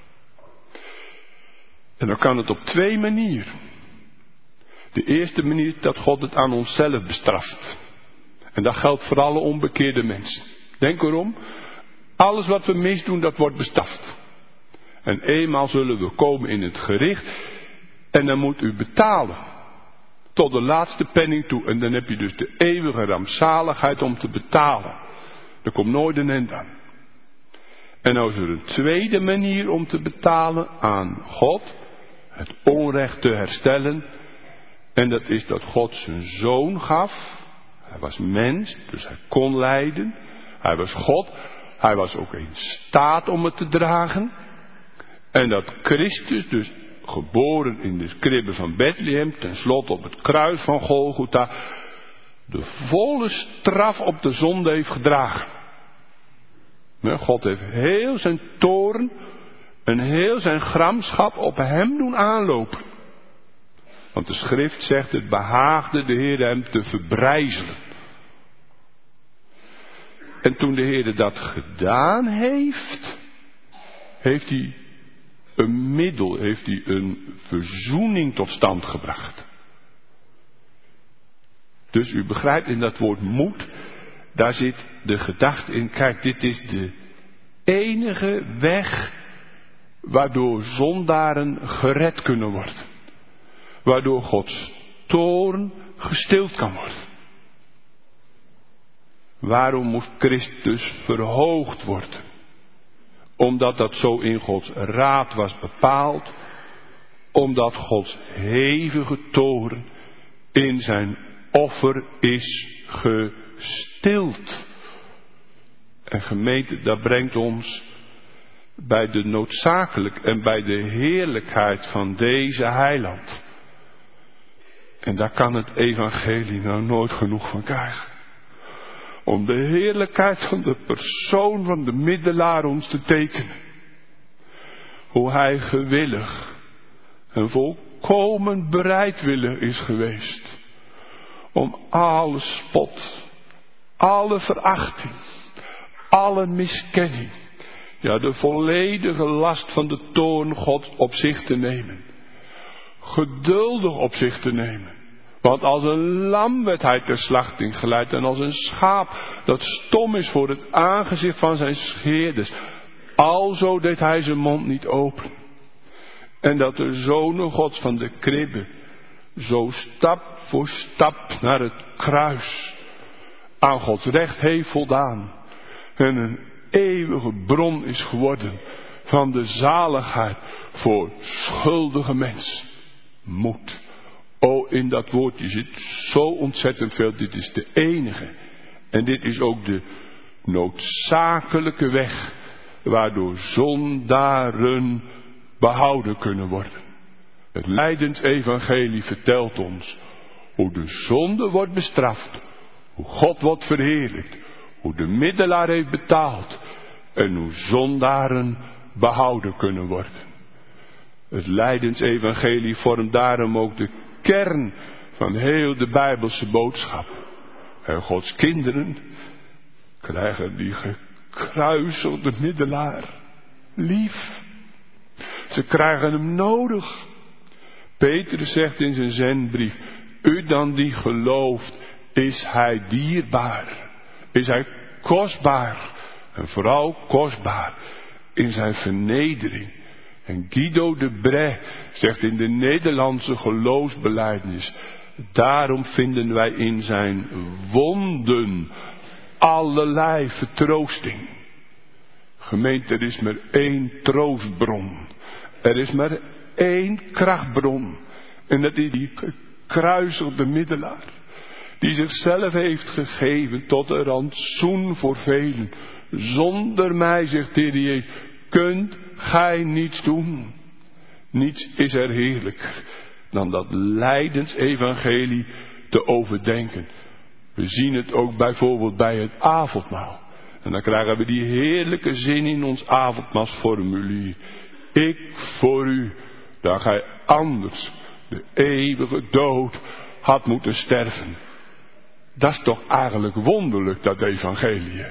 En dan kan het op twee manieren. De eerste manier is dat God het aan onszelf bestraft. En dat geldt voor alle onbekeerde mensen. Denk erom, alles wat we misdoen, dat wordt bestraft. En eenmaal zullen we komen in het gericht. En dan moet u betalen. Tot de laatste penning toe. En dan heb je dus de eeuwige rampzaligheid om te betalen. Er komt nooit een eind aan. En nou is er een tweede manier om te betalen aan God. Het onrecht te herstellen. En dat is dat God zijn zoon gaf. Hij was mens, dus hij kon lijden. Hij was God. Hij was ook in staat om het te dragen. En dat Christus dus geboren in de kribbe van Bethlehem, tenslotte op het kruis van Golgotha, de volle straf op de zonde heeft gedragen. God heeft heel zijn toorn en heel zijn gramschap op hem doen aanlopen. Want de schrift zegt, het behaagde de Heer hem te verbrijzelen. En toen de Heer dat gedaan heeft, heeft hij een middel, heeft hij een verzoening tot stand gebracht. Dus u begrijpt, in dat woord moed, daar zit de gedachte in, kijk, dit is de enige weg waardoor zondaren gered kunnen worden. Waardoor Gods toorn gestild kan worden. Waarom moest Christus verhoogd worden? Omdat dat zo in Gods raad was bepaald. Omdat Gods hevige toorn in zijn offer is gestild. En gemeente, dat brengt ons bij de noodzakelijk en bij de heerlijkheid van deze heiland. En daar kan het evangelie nou nooit genoeg van krijgen. Om de heerlijkheid van de persoon van de middelaar ons te tekenen. Hoe hij gewillig en volkomen bereidwillig is geweest. Om alle spot, alle verachting, alle miskenning. Ja, de volledige last van de toorn God op zich te nemen. Geduldig op zich te nemen. Want als een lam werd hij ter slachting geleid. En als een schaap dat stom is voor het aangezicht van zijn scheerders. Alzo deed hij zijn mond niet open. En dat de zonen Gods van de kribbe zo stap voor stap naar het kruis aan Gods recht heeft voldaan. En een eeuwige bron is geworden van de zaligheid voor schuldige mensen. Moed. O, in dat woordje zit zo ontzettend veel. Dit is de enige. En dit is ook de noodzakelijke weg waardoor zondaren behouden kunnen worden. Het lijdensevangelie vertelt ons hoe de zonde wordt bestraft. Hoe God wordt verheerlijkt. Hoe de middelaar heeft betaald. En hoe zondaren behouden kunnen worden. Het lijdensevangelie vormt daarom ook de kern van heel de Bijbelse boodschap. En Gods kinderen krijgen die gekruiselde middelaar lief. Ze krijgen hem nodig. Petrus zegt in zijn zendbrief, u dan die gelooft, is hij dierbaar. Is hij kostbaar En vooral kostbaar in zijn vernedering. En Guido de Brès zegt in de Nederlandse geloofsbelijdenis: daarom vinden wij in zijn wonden allerlei vertroosting. Gemeente, er is maar één troostbron. Er is maar één krachtbron. En dat is die gekruisigde middelaar. Die zichzelf heeft gegeven tot een rantsoen voor velen. Zonder mij, zegt de Heer Jezus, kunt gij niets doen. Niets is er heerlijker dan dat lijdensevangelie te overdenken. We zien het ook bijvoorbeeld bij het avondmaal. En dan krijgen we die heerlijke zin in ons avondmaalsformulier. Ik voor u, dat gij anders de eeuwige dood had moeten sterven. Dat is toch eigenlijk wonderlijk, dat evangelie.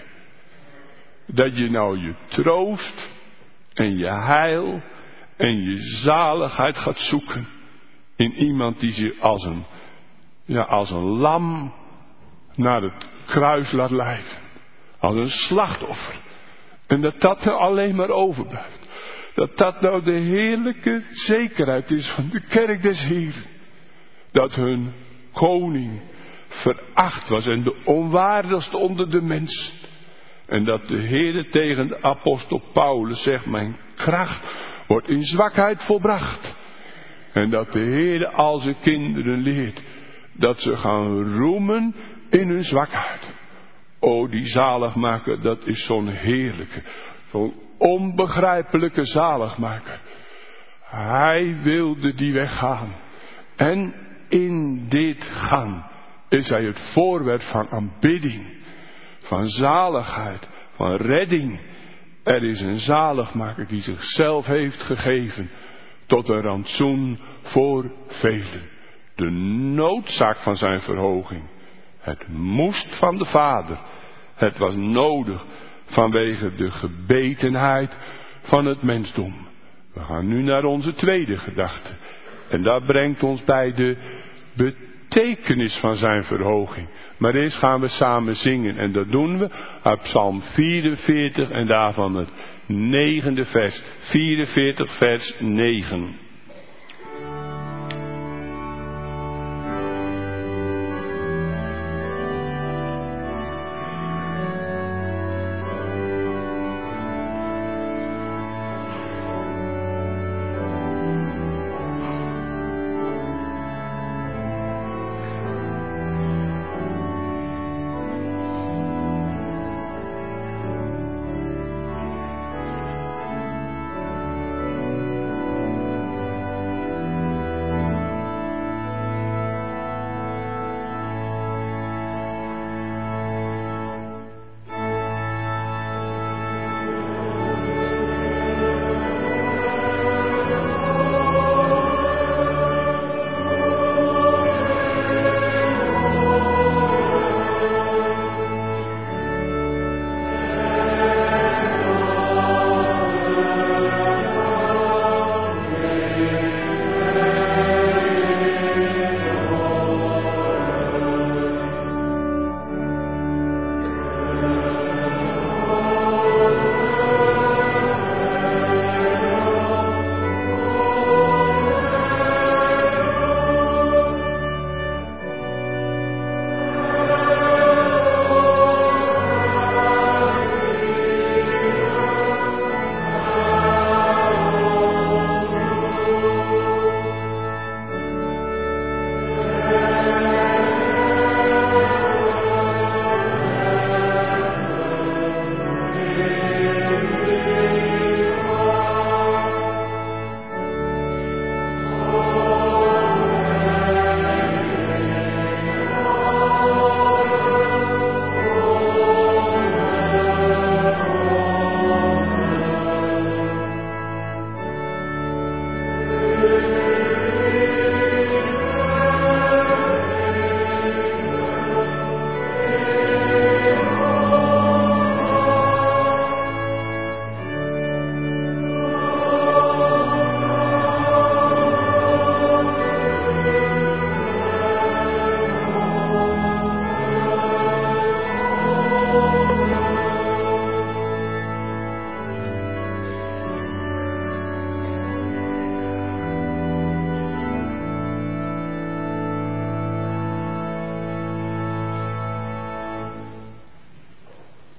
Dat je nou je troost en je heil en je zaligheid gaat zoeken in iemand die zich als een, ja, als een lam naar het kruis laat leiden. Als een slachtoffer. En dat dat er alleen maar overblijft. Dat dat nou de heerlijke zekerheid is van de kerk des Heeren. Dat hun koning veracht was en de onwaardigste onder de mensen. En dat de Heere tegen de apostel Paulus zegt: mijn kracht wordt in zwakheid volbracht. En dat de Heere al zijn kinderen leert dat ze gaan roemen in hun zwakheid. O, die zaligmaker, dat is zo'n heerlijke, zo'n onbegrijpelijke zaligmaker. Hij wilde die weg gaan. En in dit gaan is hij het voorwerp van aanbidding, van zaligheid, van redding. Er is een zaligmaker die zichzelf heeft gegeven tot een rantsoen voor velen. De noodzaak van zijn verhoging. Het moest van de Vader. Het was nodig vanwege de gebetenheid van het mensdom. We gaan nu naar onze tweede gedachte. En dat brengt ons bij de betekenis van zijn verhoging. Maar eerst gaan we samen zingen. En dat doen we uit Psalm vierenveertig en daarvan het negende vers. vierenveertig vers negen.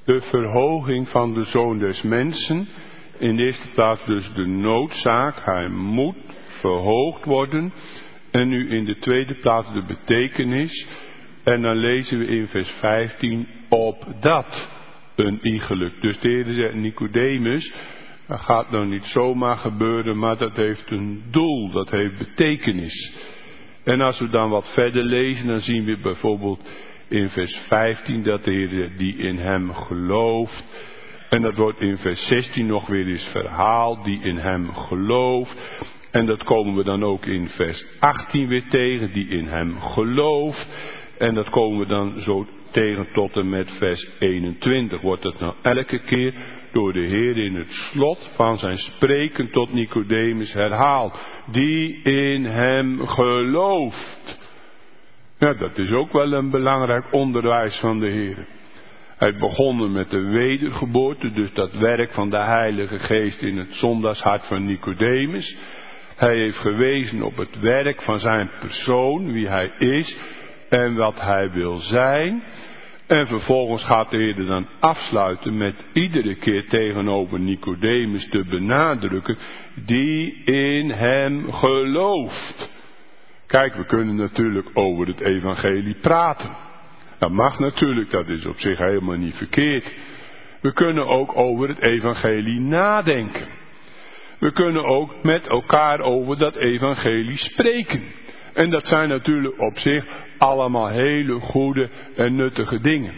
De verhoging van de Zoon des Mensen. In de eerste plaats dus de noodzaak. Hij moet verhoogd worden. En nu in de tweede plaats de betekenis. En dan lezen we in vers vijftien. Opdat een iegelijk. Dus de Heer zegt Nicodemus. Dat gaat nou niet zomaar gebeuren. Maar dat heeft een doel. Dat heeft betekenis. En als we dan wat verder lezen. Dan zien we bijvoorbeeld in vers vijftien. Dat de Heer zegt die in hem gelooft. En dat wordt in vers zestien nog weer eens verhaald. Die in hem gelooft. En dat komen we dan ook in vers achttien weer tegen. Die in hem gelooft. En dat komen we dan zo tegen tot en met vers eenentwintig. Wordt het nou elke keer door de Heer in het slot van zijn spreken tot Nicodemus herhaald. Die in hem gelooft. Ja, dat is ook wel een belangrijk onderwijs van de Heer. Hij is begonnen met de wedergeboorte, dus dat werk van de Heilige Geest in het zondagshart van Nicodemus. Hij heeft gewezen op het werk van zijn persoon, wie hij is en wat hij wil zijn. En vervolgens gaat de Heer dan afsluiten met iedere keer tegenover Nicodemus te benadrukken, die in hem gelooft. Kijk, we kunnen natuurlijk over het evangelie praten. Dat mag natuurlijk, dat is op zich helemaal niet verkeerd. We kunnen ook over het evangelie nadenken. We kunnen ook met elkaar over dat evangelie spreken. En dat zijn natuurlijk op zich allemaal hele goede en nuttige dingen.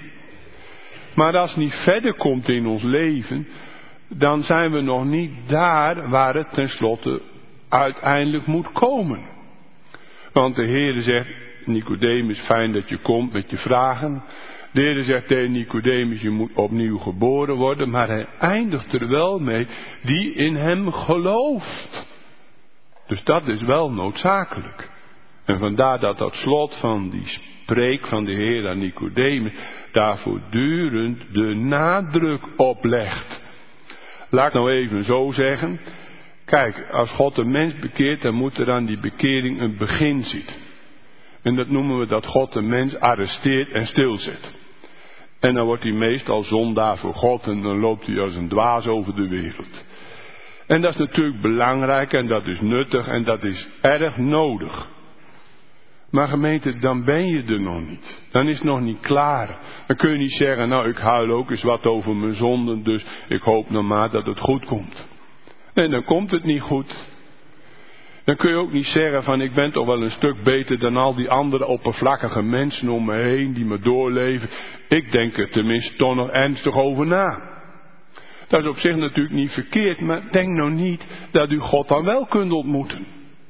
Maar als het niet verder komt in ons leven, dan zijn we nog niet daar waar het tenslotte uiteindelijk moet komen. Want de Heer zegt, Nicodemus, fijn dat je komt met je vragen. De Heer zegt tegen Nicodemus, je moet opnieuw geboren worden. Maar hij eindigt er wel mee, die in hem gelooft. Dus dat is wel noodzakelijk. En vandaar dat dat slot van die spreek van de Heer aan Nicodemus daar voortdurend de nadruk op legt. Laat ik nou even zo zeggen. Kijk, als God een mens bekeert, dan moet er aan die bekering een begin zitten. En dat noemen we dat God een mens arresteert en stilzet. En dan wordt hij meestal zondaar voor God en dan loopt hij als een dwaas over de wereld. En dat is natuurlijk belangrijk en dat is nuttig en dat is erg nodig. Maar gemeente, dan ben je er nog niet. Dan is het nog niet klaar. Dan kun je niet zeggen, nou ik huil ook eens wat over mijn zonden, dus ik hoop nog maar dat het goed komt. Nee, dan komt het niet goed. Dan kun je ook niet zeggen van ik ben toch wel een stuk beter dan al die andere oppervlakkige mensen om me heen die me doorleven. Ik denk er tenminste toch nog ernstig over na. Dat is op zich natuurlijk niet verkeerd, maar denk nou niet dat u God dan wel kunt ontmoeten.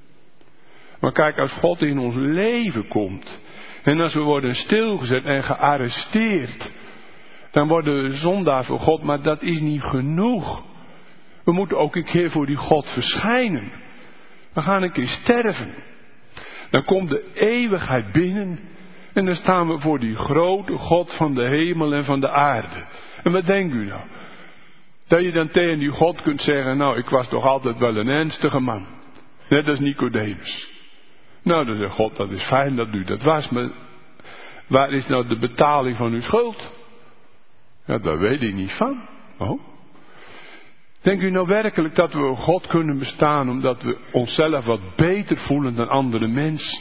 Maar kijk, als God in ons leven komt en als we worden stilgezet en gearresteerd, dan worden we zondaar voor God, maar dat is niet genoeg. We moeten ook een keer voor die God verschijnen. We gaan een keer sterven. Dan komt de eeuwigheid binnen. En dan staan we voor die grote God van de hemel en van de aarde. En wat denkt u nou? Dat je dan tegen die God kunt zeggen, nou ik was toch altijd wel een ernstige man. Net als Nicodemus. Nou dan zegt God, dat is fijn dat u dat was. Maar waar is nou de betaling van uw schuld? Ja, daar weet ik niet van. Oh. Denkt u nou werkelijk dat we God kunnen bestaan omdat we onszelf wat beter voelen dan andere mensen?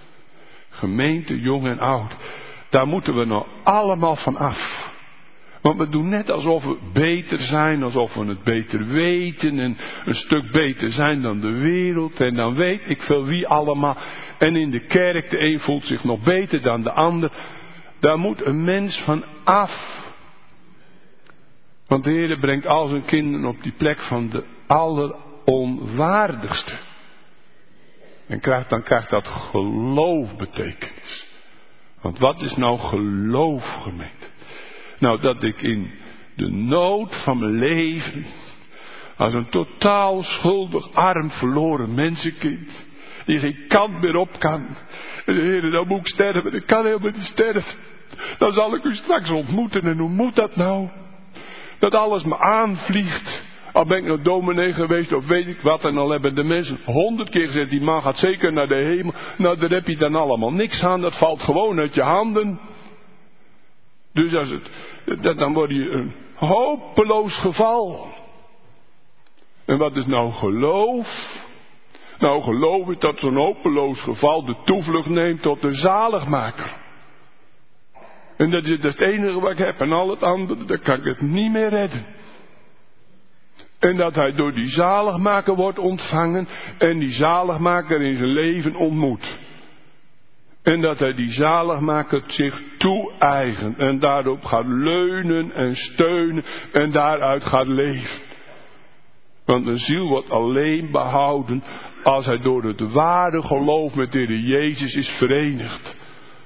Gemeente, jong en oud. Daar moeten we nou allemaal van af. Want we doen net alsof we beter zijn, alsof we het beter weten en een stuk beter zijn dan de wereld. En dan weet ik veel wie allemaal. En in de kerk, de een voelt zich nog beter dan de ander. Daar moet een mens van af. Want de Heer brengt al zijn kinderen op die plek van de alleronwaardigste. En krijgt, dan krijgt dat geloof betekenis. Want wat is nou geloof, gemeente? Nou, dat ik in de nood van mijn leven, als een totaal schuldig, arm, verloren mensenkind, die geen kant meer op kan. En de Heer, dan moet ik sterven, ik kan helemaal niet sterven. Dan zal ik u straks ontmoeten en hoe moet dat nou? Dat alles me aanvliegt. Al ben ik nou dominee geweest of weet ik wat. En al hebben de mensen honderd keer gezegd, die man gaat zeker naar de hemel. Nou, daar heb je dan allemaal niks aan. Dat valt gewoon uit je handen. Dus als het dan word je een hopeloos geval. En wat is nou geloof? Nou, geloof is dat zo'n hopeloos geval de toevlucht neemt tot de zaligmaker. En dat is het enige wat ik heb. En al het andere, dan kan ik het niet meer redden. En dat hij door die zaligmaker wordt ontvangen. En die zaligmaker in zijn leven ontmoet. En dat hij die zaligmaker zich toe-eigent. En daarop gaat leunen en steunen. En daaruit gaat leven. Want een ziel wordt alleen behouden als hij door het ware geloof met de Heer Jezus is verenigd.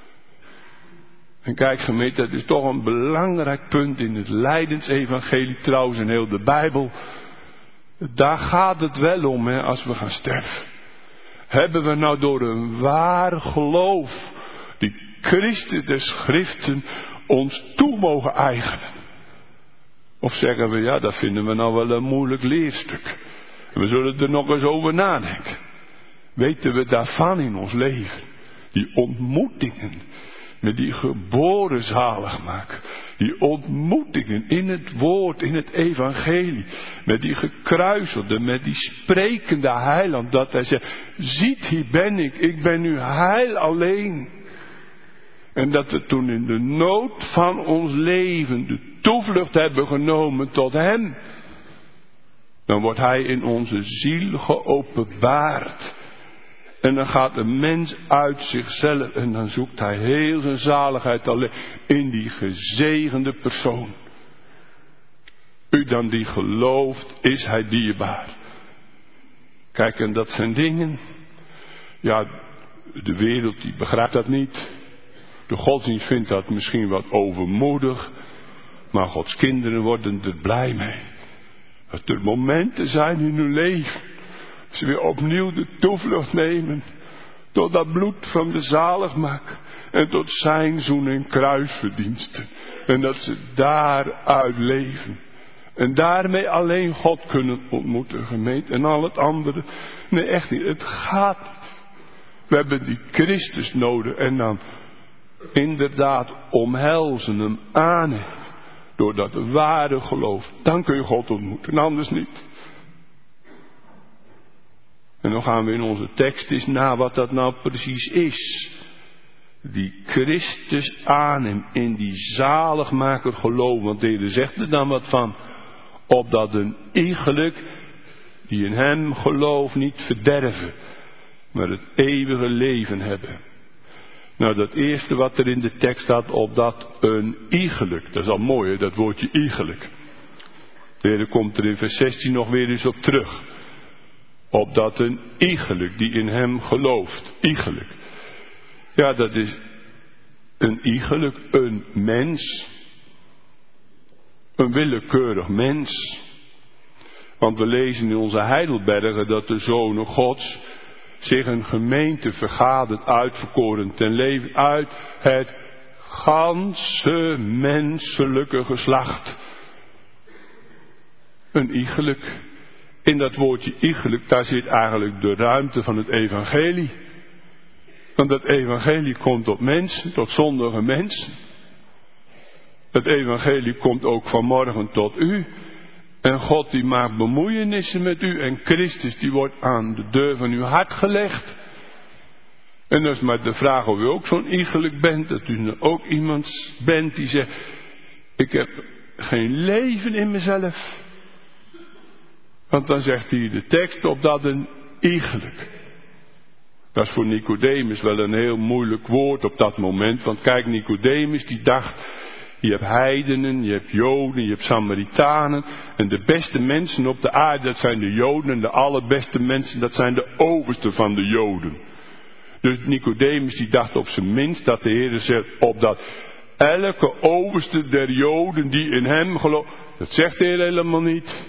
En kijk gemeente, dat is toch een belangrijk punt in het lijdensevangelie, trouwens in heel de Bijbel. Daar gaat het wel om, hè, als we gaan sterven. Hebben we nou door een waar geloof die Christus der Schriften ons toe mogen eigenen? Of zeggen we, ja, dat vinden we nou wel een moeilijk leerstuk. We zullen er nog eens over nadenken. Weten we daarvan in ons leven? Die ontmoetingen met die geboren zaligmaker. Die ontmoetingen in het woord, in het evangelie. Met die gekruiselde, met die sprekende heiland. Dat hij zegt, ziet hier ben ik, ik ben nu heil alleen. En dat we toen in de nood van ons leven de toevlucht hebben genomen tot hem. Dan wordt hij in onze ziel geopenbaard. En dan gaat een mens uit zichzelf en dan zoekt hij heel zijn zaligheid alleen in die gezegende persoon. U dan die gelooft, is hij dierbaar. Kijk, en dat zijn dingen. Ja, de wereld die begrijpt dat niet. De godsdienst vindt dat misschien wat overmoedig. Maar Gods kinderen worden er blij mee. Dat er momenten zijn in hun leven. Ze weer opnieuw de toevlucht nemen. Tot dat bloed van de zaligmaker. En tot zijn zoen en kruisverdiensten. En dat ze daaruit leven. En daarmee alleen God kunnen ontmoeten, gemeente. En al het andere. Nee, echt niet. Het gaat niet. We hebben die Christus nodig. En dan inderdaad omhelzen hem, aannemen. Door dat ware geloof. Dan kun je God ontmoeten. En anders niet. En dan gaan we in onze tekst eens na wat dat nou precies is. Die Christus aanneemt in die zaligmaker geloof. Want de Heer zegt er dan wat van. Opdat een iegelijk die in hem gelooft niet verderven. Maar het eeuwige leven hebben. Nou, dat eerste wat er in de tekst staat, opdat een iegelijk. Dat is al mooi, hè, dat woordje iegelijk. De Heer komt er in vers zestien nog weer eens op terug. Opdat een iegelijk die in hem gelooft. Iegelijk. Ja, dat is een iegelijk, een mens. Een willekeurig mens. Want we lezen in onze Heidelbergen dat de zonen Gods zich een gemeente vergadert, uitverkoren ten leven uit het ganse menselijke geslacht. Een iegelijk. In dat woordje iegelijk, daar zit eigenlijk de ruimte van het evangelie. Want dat evangelie komt tot mensen, tot zondige mensen. Het evangelie komt ook vanmorgen tot u. En God die maakt bemoeienissen met u. En Christus die wordt aan de deur van uw hart gelegd. En dat is maar de vraag of u ook zo'n iegelijk bent. Dat u ook iemand bent die zegt, ik heb geen leven in mezelf. Want dan zegt hij de tekst op dat een iegelijk. Dat is voor Nicodemus wel een heel moeilijk woord op dat moment. Want kijk, Nicodemus die dacht, je hebt heidenen, je hebt Joden, je hebt Samaritanen. En de beste mensen op de aarde, dat zijn de Joden. En de allerbeste mensen, dat zijn de oversten van de Joden. Dus Nicodemus die dacht op zijn minst dat de Heer zegt, opdat elke overste der Joden die in hem gelooft. Dat zegt de Heer helemaal niet.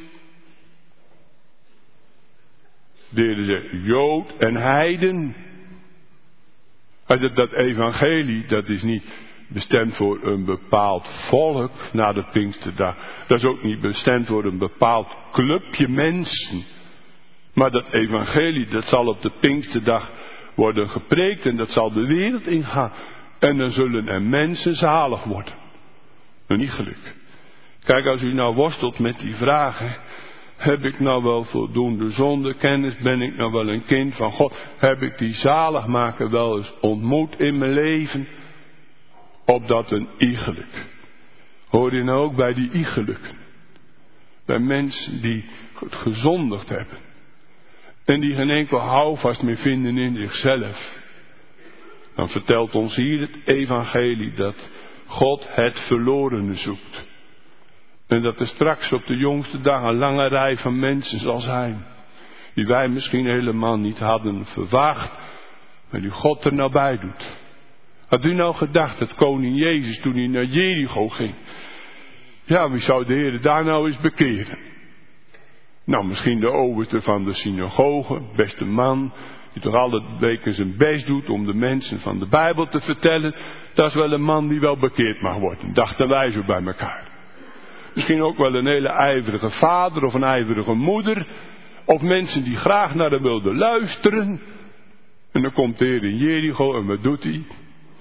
De Heer zegt Jood en heiden. Dat, dat evangelie, dat is niet bestemd voor een bepaald volk na de Pinksterdag. Dat is ook niet bestemd voor een bepaald clubje mensen. Maar dat evangelie, dat zal op de Pinksterdag worden gepreekt en dat zal de wereld ingaan. En dan zullen er mensen zalig worden. Een iegelijk. Kijk, als u nou worstelt met die vragen. Heb ik nou wel voldoende zondekennis? Ben ik nou wel een kind van God? Heb ik die zaligmaker wel eens ontmoet in mijn leven? Opdat een iegelijk. Hoor je nou ook bij die iegelijken? Bij mensen die het gezondigd hebben. En die geen enkel houvast meer vinden in zichzelf. Dan vertelt ons hier het evangelie dat God het verlorene zoekt. En dat er straks op de jongste dag een lange rij van mensen zal zijn. Die wij misschien helemaal niet hadden verwacht. Maar die God er nou bij doet. Had u nou gedacht dat koning Jezus toen hij naar Jericho ging. Ja, wie zou de Heer daar nou eens bekeren? Nou, misschien de overste van de synagoge. Beste man. Die toch alle weken zijn best doet om de mensen van de Bijbel te vertellen. Dat is wel een man die wel bekeerd mag worden. Dachten wij zo bij elkaar. Misschien ook wel een hele ijverige vader of een ijverige moeder. Of mensen die graag naar hem wilden luisteren. En dan komt de Heer in Jericho en wat doet hij?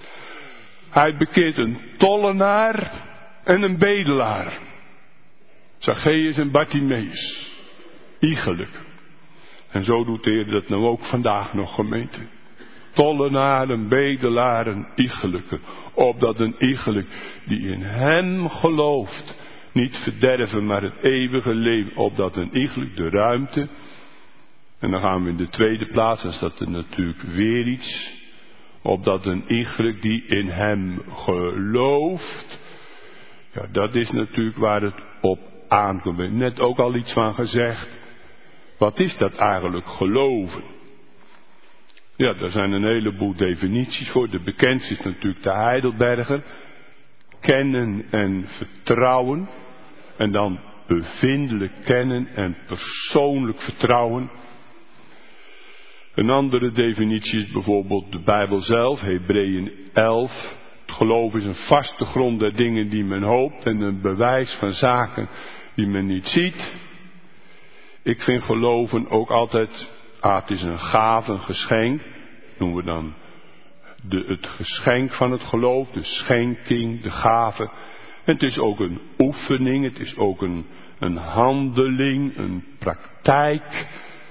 Hij bekeert een tollenaar en een bedelaar. Zacchaeus en Bartimeus. Iegelijk. En zo doet de Heer dat nou ook vandaag nog, gemeente. Tollenaar, een bedelaar, een iegelijke. Opdat een iegelijk die in hem gelooft niet verderven, maar het eeuwige leven. Opdat een iegelijk de ruimte. En dan gaan we in de tweede plaats, dan staat er natuurlijk weer iets. Opdat een iegelijk die in hem gelooft. Ja, dat is natuurlijk waar het op aankomt. Ik heb net ook al iets van gezegd. Wat is dat eigenlijk, geloven? Ja, daar zijn een heleboel definities voor. De bekendste is natuurlijk de Heidelberger. Kennen en vertrouwen. En dan bevindelijk kennen en persoonlijk vertrouwen. Een andere definitie is bijvoorbeeld de Bijbel zelf, Hebreeën elf. Het geloof is een vaste grond der dingen die men hoopt en een bewijs van zaken die men niet ziet. Ik vind geloven ook altijd, ah, het is een gave, een geschenk. Noemen we dan de, het geschenk van het geloof, de schenking, de gave. En het is ook een oefening, het is ook een, een handeling, een praktijk.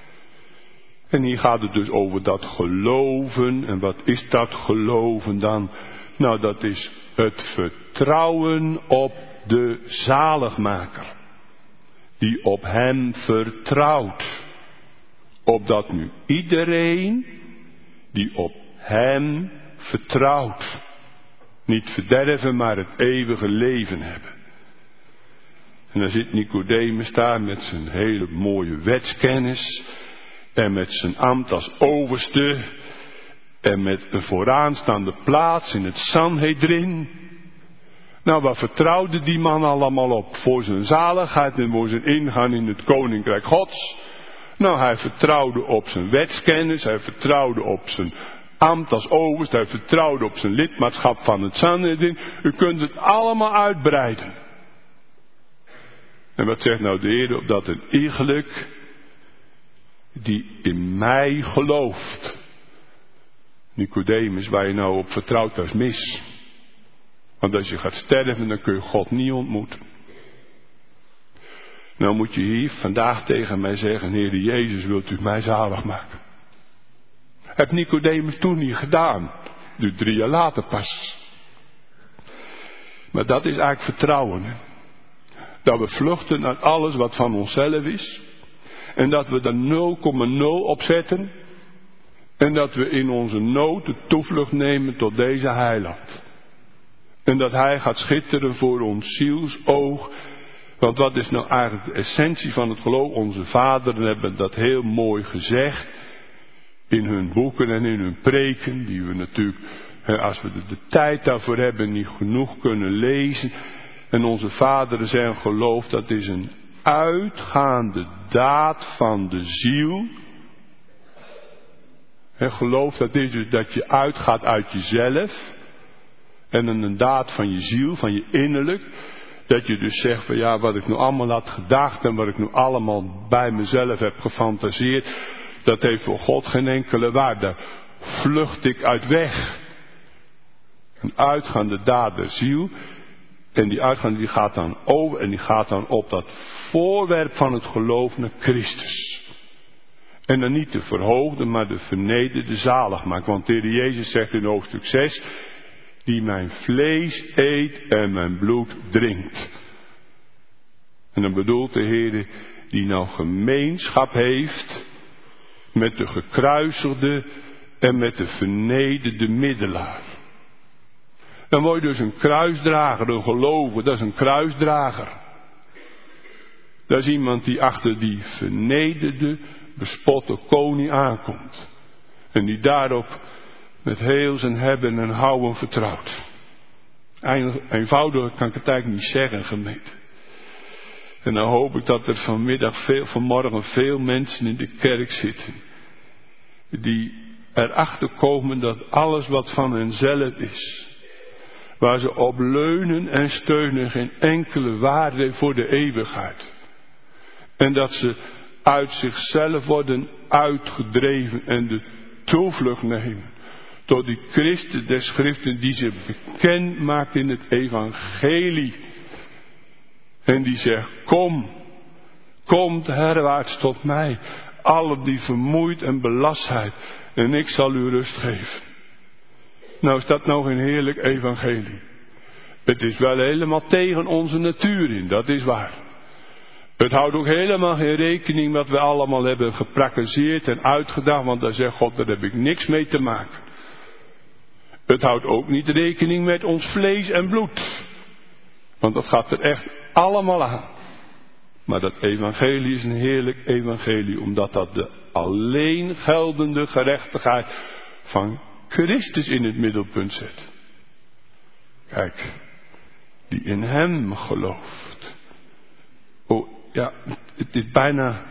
En hier gaat het dus over dat geloven. En wat is dat geloven dan? Nou, dat is het vertrouwen op de zaligmaker. Die op hem vertrouwt. Opdat nu iedereen die op hem vertrouwt niet verderven, maar het eeuwige leven hebben. En dan zit Nicodemus daar met zijn hele mooie wetskennis. En met zijn ambt als overste. En met een vooraanstaande plaats in het Sanhedrin. Nou, wat vertrouwde die man allemaal op? Voor zijn zaligheid en voor zijn ingaan in het koninkrijk Gods. Nou, hij vertrouwde op zijn wetskennis. Hij vertrouwde op zijn ambt als overste. Hij vertrouwde op zijn lidmaatschap van het Sanhedrin. U kunt het allemaal uitbreiden. En wat zegt nou de Heer? Opdat een iegelijk die in mij gelooft. Nicodemus, waar je nou op vertrouwt, dat is mis. Want als je gaat sterven, dan kun je God niet ontmoeten. Nou moet je hier vandaag tegen mij zeggen, Heere Jezus, wilt u mij zalig maken? Heb Nicodemus toen niet gedaan. Nu drie jaar later pas. Maar dat is eigenlijk vertrouwen. Hè? Dat we vluchten naar alles wat van onszelf is. En dat we er nul komma nul op zetten. En dat we in onze nood de toevlucht nemen tot deze heiland. En dat hij gaat schitteren voor ons zielsoog. Want wat is nou eigenlijk de essentie van het geloof? Onze vaderen hebben dat heel mooi gezegd. In hun boeken en in hun preken. Die we natuurlijk, als we de tijd daarvoor hebben, niet genoeg kunnen lezen. En onze vaderen zeggen, geloof, dat is een uitgaande daad van de ziel. En geloof, dat is dus dat je uitgaat uit jezelf. En een daad van je ziel, van je innerlijk. Dat je dus zegt van ja, wat ik nu allemaal had gedacht en wat ik nu allemaal bij mezelf heb gefantaseerd. Dat heeft voor God geen enkele waarde. Daar vlucht ik uit weg. Een uitgaande daad der ziel. En die uitgang die gaat dan over en die gaat dan op dat voorwerp van het geloof naar Christus. En dan niet de verhoogde, maar de vernederde zalig maakt. Want de Heer Jezus zegt in hoofdstuk zes, die mijn vlees eet en mijn bloed drinkt. En dan bedoelt de Heer die nou gemeenschap heeft met de gekruisigde en met de vernederde middelaar. Dan word je dus een kruisdrager, een gelovige, dat is een kruisdrager. Dat is iemand die achter die vernederde, bespotte koning aankomt. En die daarop met heel zijn hebben en houden vertrouwt. Eenvoudig kan ik het eigenlijk niet zeggen, gemeente. En dan hoop ik dat er vanmiddag veel, vanmorgen veel mensen in de kerk zitten. Die erachter komen dat alles wat van henzelf is, waar ze op leunen en steunen, geen enkele waarde heeft voor de eeuwigheid. En dat ze uit zichzelf worden uitgedreven en de toevlucht nemen tot die Christus der Schriften die ze bekend maakt in het evangelie. En die zegt, kom, kom herwaarts tot mij, allen die vermoeid en belast zijn, en ik zal u rust geven. Nou is dat nog een heerlijk evangelie. Het is wel helemaal tegen onze natuur in, dat is waar. Het houdt ook helemaal geen rekening wat we allemaal hebben gepraktiseerd en uitgedacht, want daar zegt God, daar heb ik niks mee te maken. Het houdt ook niet rekening met ons vlees en bloed, want dat gaat er echt allemaal aan. Maar dat evangelie is een heerlijk evangelie, omdat dat de alleen geldende gerechtigheid van Christus in het middelpunt zet. Kijk, die in hem gelooft. Oh ja, het is bijna,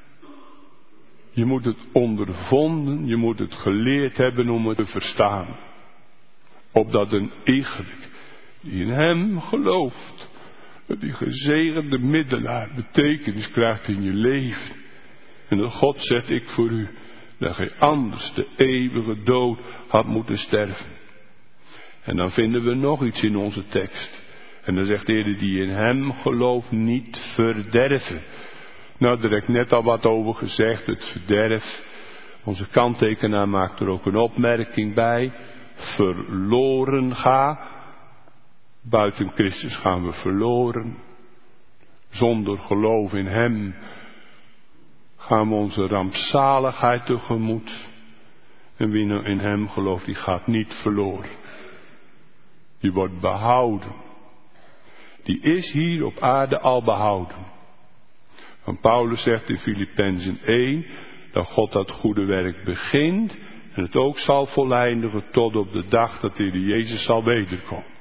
je moet het ondervonden, je moet het geleerd hebben om het te verstaan. Opdat een iegelijk die in hem gelooft, dat die gezegende middelaar betekenis krijgt in je leven. En dat God zegt, ik voor u, dat gij anders de eeuwige dood had moeten sterven. En dan vinden we nog iets in onze tekst. En dan zegt de Heer, die in hem gelooft niet verderven. Nou, daar heb ik net al wat over gezegd, het verderf. Onze kanttekenaar maakt er ook een opmerking bij. Verloren ga. Buiten Christus gaan we verloren. Zonder geloof in hem gaan we onze rampzaligheid tegemoet. En wie nou in hem gelooft, die gaat niet verloren. Die wordt behouden. Die is hier op aarde al behouden. Want Paulus zegt in Filippenzen één, dat God dat goede werk begint en het ook zal voleindigen tot op de dag dat de Heer Jezus zal wederkomen.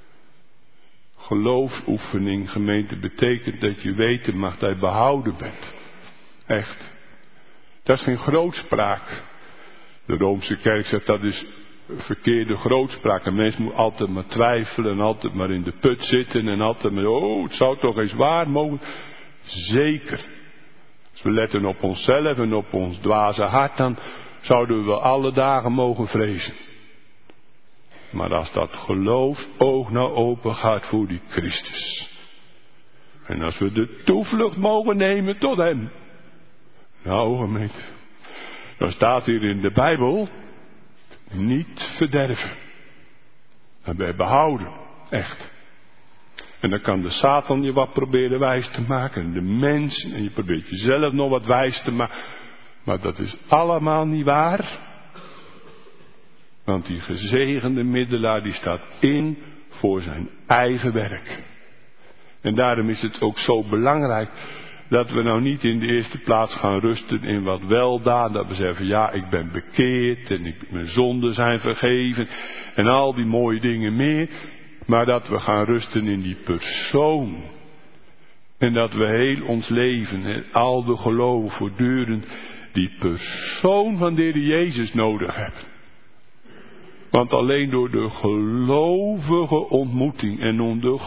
Geloofoefening, gemeente, betekent dat je weten mag dat je behouden bent. Echt. Dat is geen grootspraak. De Roomse kerk zegt dat is verkeerde grootspraak. Een mens moet altijd maar twijfelen en altijd maar in de put zitten en altijd maar, oh, het zou toch eens waar mogen. Zeker. Als we letten op onszelf en op ons dwaze hart, dan zouden we wel alle dagen mogen vrezen. Maar als dat geloof oog naar open gaat voor die Christus. En als we de toevlucht mogen nemen tot hem. Nou, gemeente. Dan staat hier in de Bijbel. Niet verderven. Dan ben je behouden. Echt. En dan kan de Satan je wat proberen wijs te maken. En de mensen. En je probeert jezelf nog wat wijs te maken. Maar dat is allemaal niet waar. Want die gezegende middelaar die staat in voor zijn eigen werk. En daarom is het ook zo belangrijk dat we nou niet in de eerste plaats gaan rusten in wat weldaad. Dat we zeggen, ja, ik ben bekeerd en ik, mijn zonden zijn vergeven. En al die mooie dingen meer. Maar dat we gaan rusten in die persoon. En dat we heel ons leven, en al de geloven voortdurend, die persoon van de Heer Jezus nodig hebben. Want alleen door de gelovige ontmoeting en om de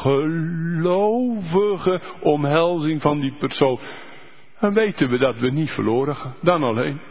gelovige omhelzing van die persoon, dan weten we dat we niet verloren gaan. Dan alleen.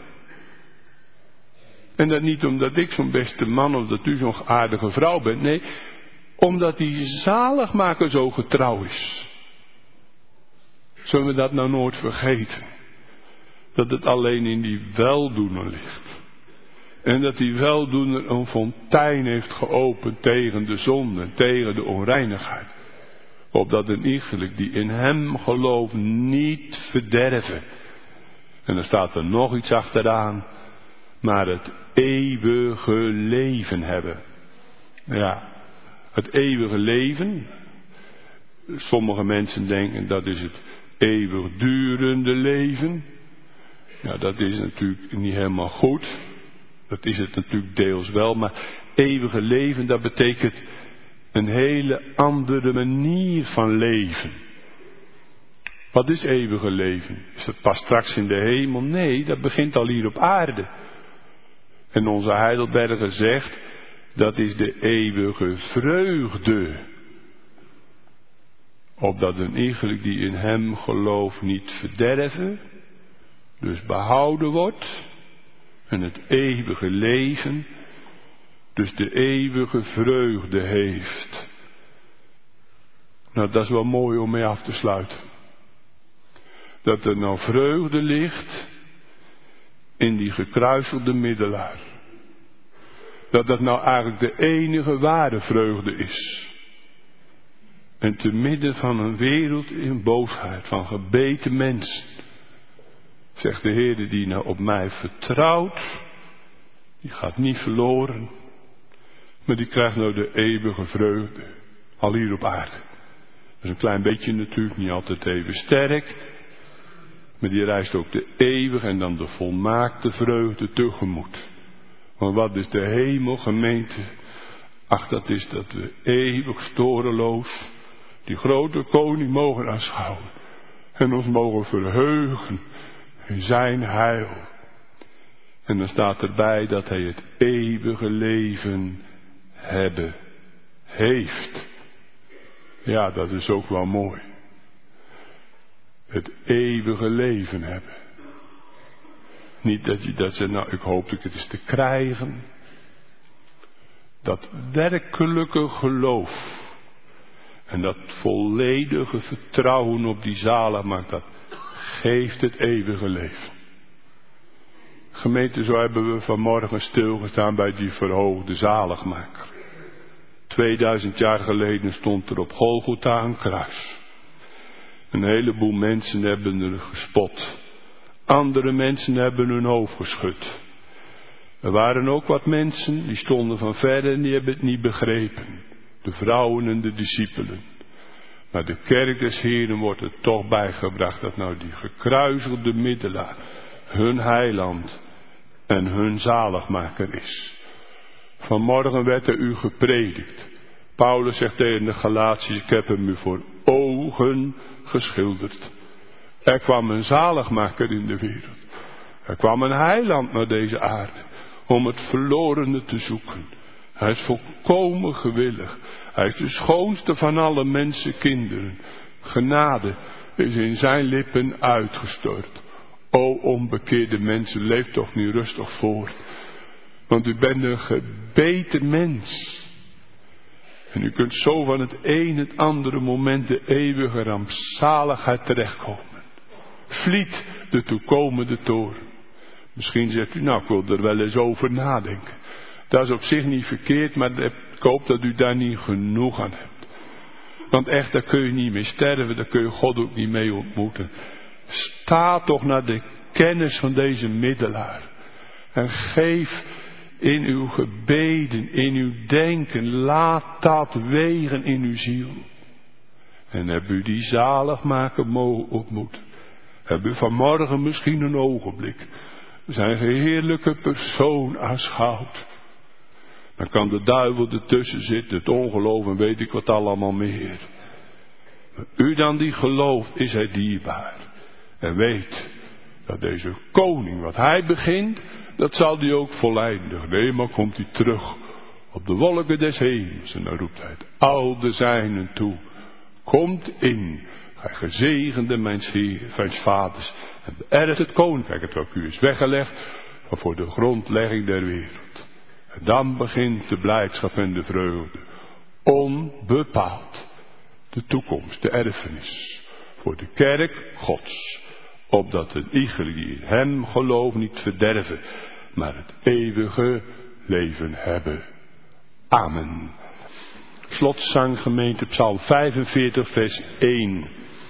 En dat niet omdat ik zo'n beste man of dat u zo'n aardige vrouw bent. Nee, Omdat die zaligmaker zo getrouw is. Zullen we dat nou nooit vergeten? Dat het alleen in die weldoener ligt. En dat die weldoener een fontein heeft geopend tegen de zonde en tegen de onreinigheid. Opdat een iegelijk die in hem gelooft niet verderven. En dan staat er nog iets achteraan. Maar het eeuwige leven hebben. Ja, het eeuwige leven. Sommige mensen denken dat is het eeuwigdurende leven. Ja, dat is natuurlijk niet helemaal goed. Dat is het natuurlijk deels wel. Maar eeuwige leven, dat betekent een hele andere manier van leven. Wat is eeuwige leven? Is dat pas straks in de hemel? Nee, dat begint al hier op aarde. En onze Heidelberger zegt, dat is de eeuwige vreugde. Opdat een iegelijk die in hem gelooft niet verderven, dus behouden wordt. En het eeuwige leven, dus de eeuwige vreugde heeft. Nou, dat is wel mooi om mee af te sluiten. Dat er nou vreugde ligt in die gekruiselde middelaar. Dat dat nou eigenlijk de enige ware vreugde is. En te midden van een wereld in boosheid, van gebeten mensen, zegt de Heer die nou op mij vertrouwt, die gaat niet verloren, maar die krijgt nou de eeuwige vreugde, al hier op aarde. Dat is een klein beetje natuurlijk, niet altijd even sterk, maar die reist ook de eeuwige en dan de volmaakte vreugde tegemoet. Want wat is de hemel, gemeente? Ach, dat is dat we eeuwig storeloos die grote koning mogen aanschouwen. En ons mogen verheugen in zijn heil. En dan staat erbij dat hij het eeuwige leven hebben heeft. Ja, dat is ook wel mooi. Het eeuwige leven hebben. Niet dat je dat zegt, nou ik hoop dat het is te krijgen. Dat werkelijke geloof. En dat volledige vertrouwen op die zaligmaker, dat geeft het eeuwige leven. Gemeente, zo hebben we vanmorgen stilgestaan bij die verhoogde zaligmaker. tweeduizend jaar geleden stond er op Golgotha een kruis. Een heleboel mensen hebben er gespot. Andere mensen hebben hun hoofd geschud. Er waren ook wat mensen die stonden van verre en die hebben het niet begrepen. De vrouwen en de discipelen. Maar de kerk des Heeren wordt er toch bijgebracht dat nou die gekruiselde middelaar hun heiland en hun zaligmaker is. Vanmorgen werd er u gepredikt. Paulus zegt tegen de Galatiërs, ik heb hem u voor ogen geschilderd. Er kwam een zaligmaker in de wereld. Er kwam een heiland naar deze aarde om het verlorene te zoeken. Hij is volkomen gewillig. Hij is de schoonste van alle mensenkinderen. Genade is in zijn lippen uitgestort. O onbekeerde mensen, leef toch niet rustig voort. Want u bent een gebeten mens. En u kunt zo van het een het andere moment de eeuwige rampzaligheid terechtkomen. Vliet de toekomende toren. Misschien zegt u, nou ik wil er wel eens over nadenken. Dat is op zich niet verkeerd, maar ik hoop dat u daar niet genoeg aan hebt. Want echt, daar kun je niet mee sterven, daar kun je God ook niet mee ontmoeten. Sta toch naar de kennis van deze middelaar. En geef in uw gebeden, in uw denken, laat dat wegen in uw ziel. En heb u die zaligmaker mogen ontmoeten. Heb u vanmorgen misschien een ogenblik zijn heerlijke persoon aanschouwd. Dan kan de duivel ertussen zitten, het ongeloof en weet ik wat allemaal meer. Maar u dan die gelooft, is hij dierbaar. En weet dat deze koning, wat hij begint, dat zal hij ook voleindigen. Nee, maar komt hij terug op de wolken des hemels. En dan roept hij het al de zijnen toe. Komt in, gij gezegende mijns, mijns vaders. En beërft het koninkrijk, het welk u is weggelegd, van voor de grondlegging der wereld. En dan begint de blijdschap en de vreugde. Onbepaald. De toekomst, de erfenis. Voor de kerk Gods. Opdat de iegelijk die in hem geloven niet verderven. Maar het eeuwige leven hebben. Amen. Slotzang gemeente Psalm vijfenveertig vers één.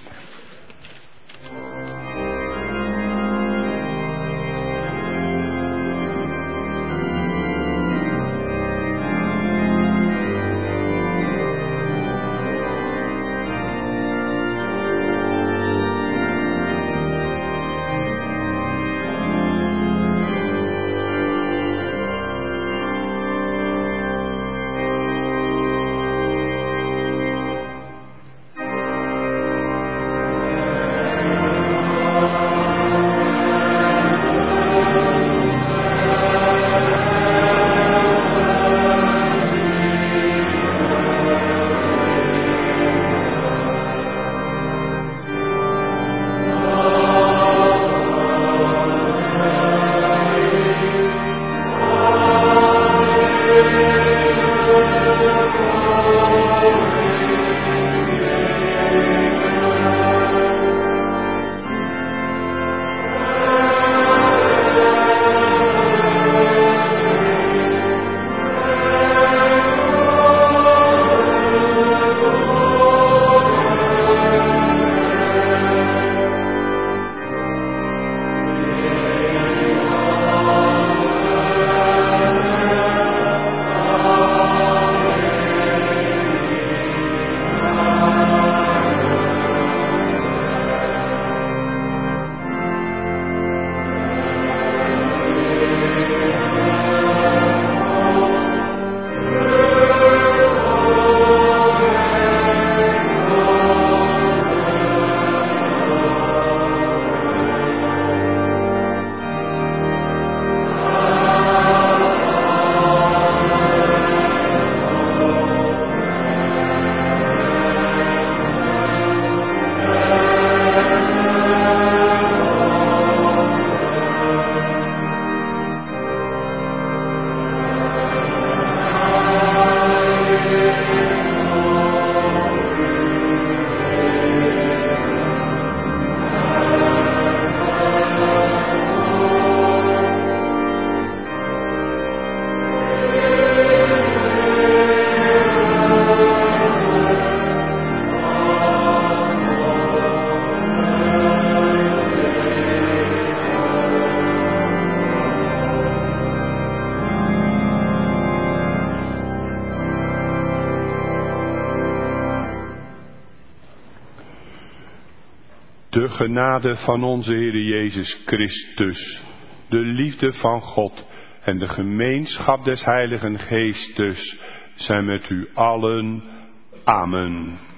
De genade van onze Heer Jezus Christus, de liefde van God en de gemeenschap des Heiligen Geestes zijn met u allen. Amen.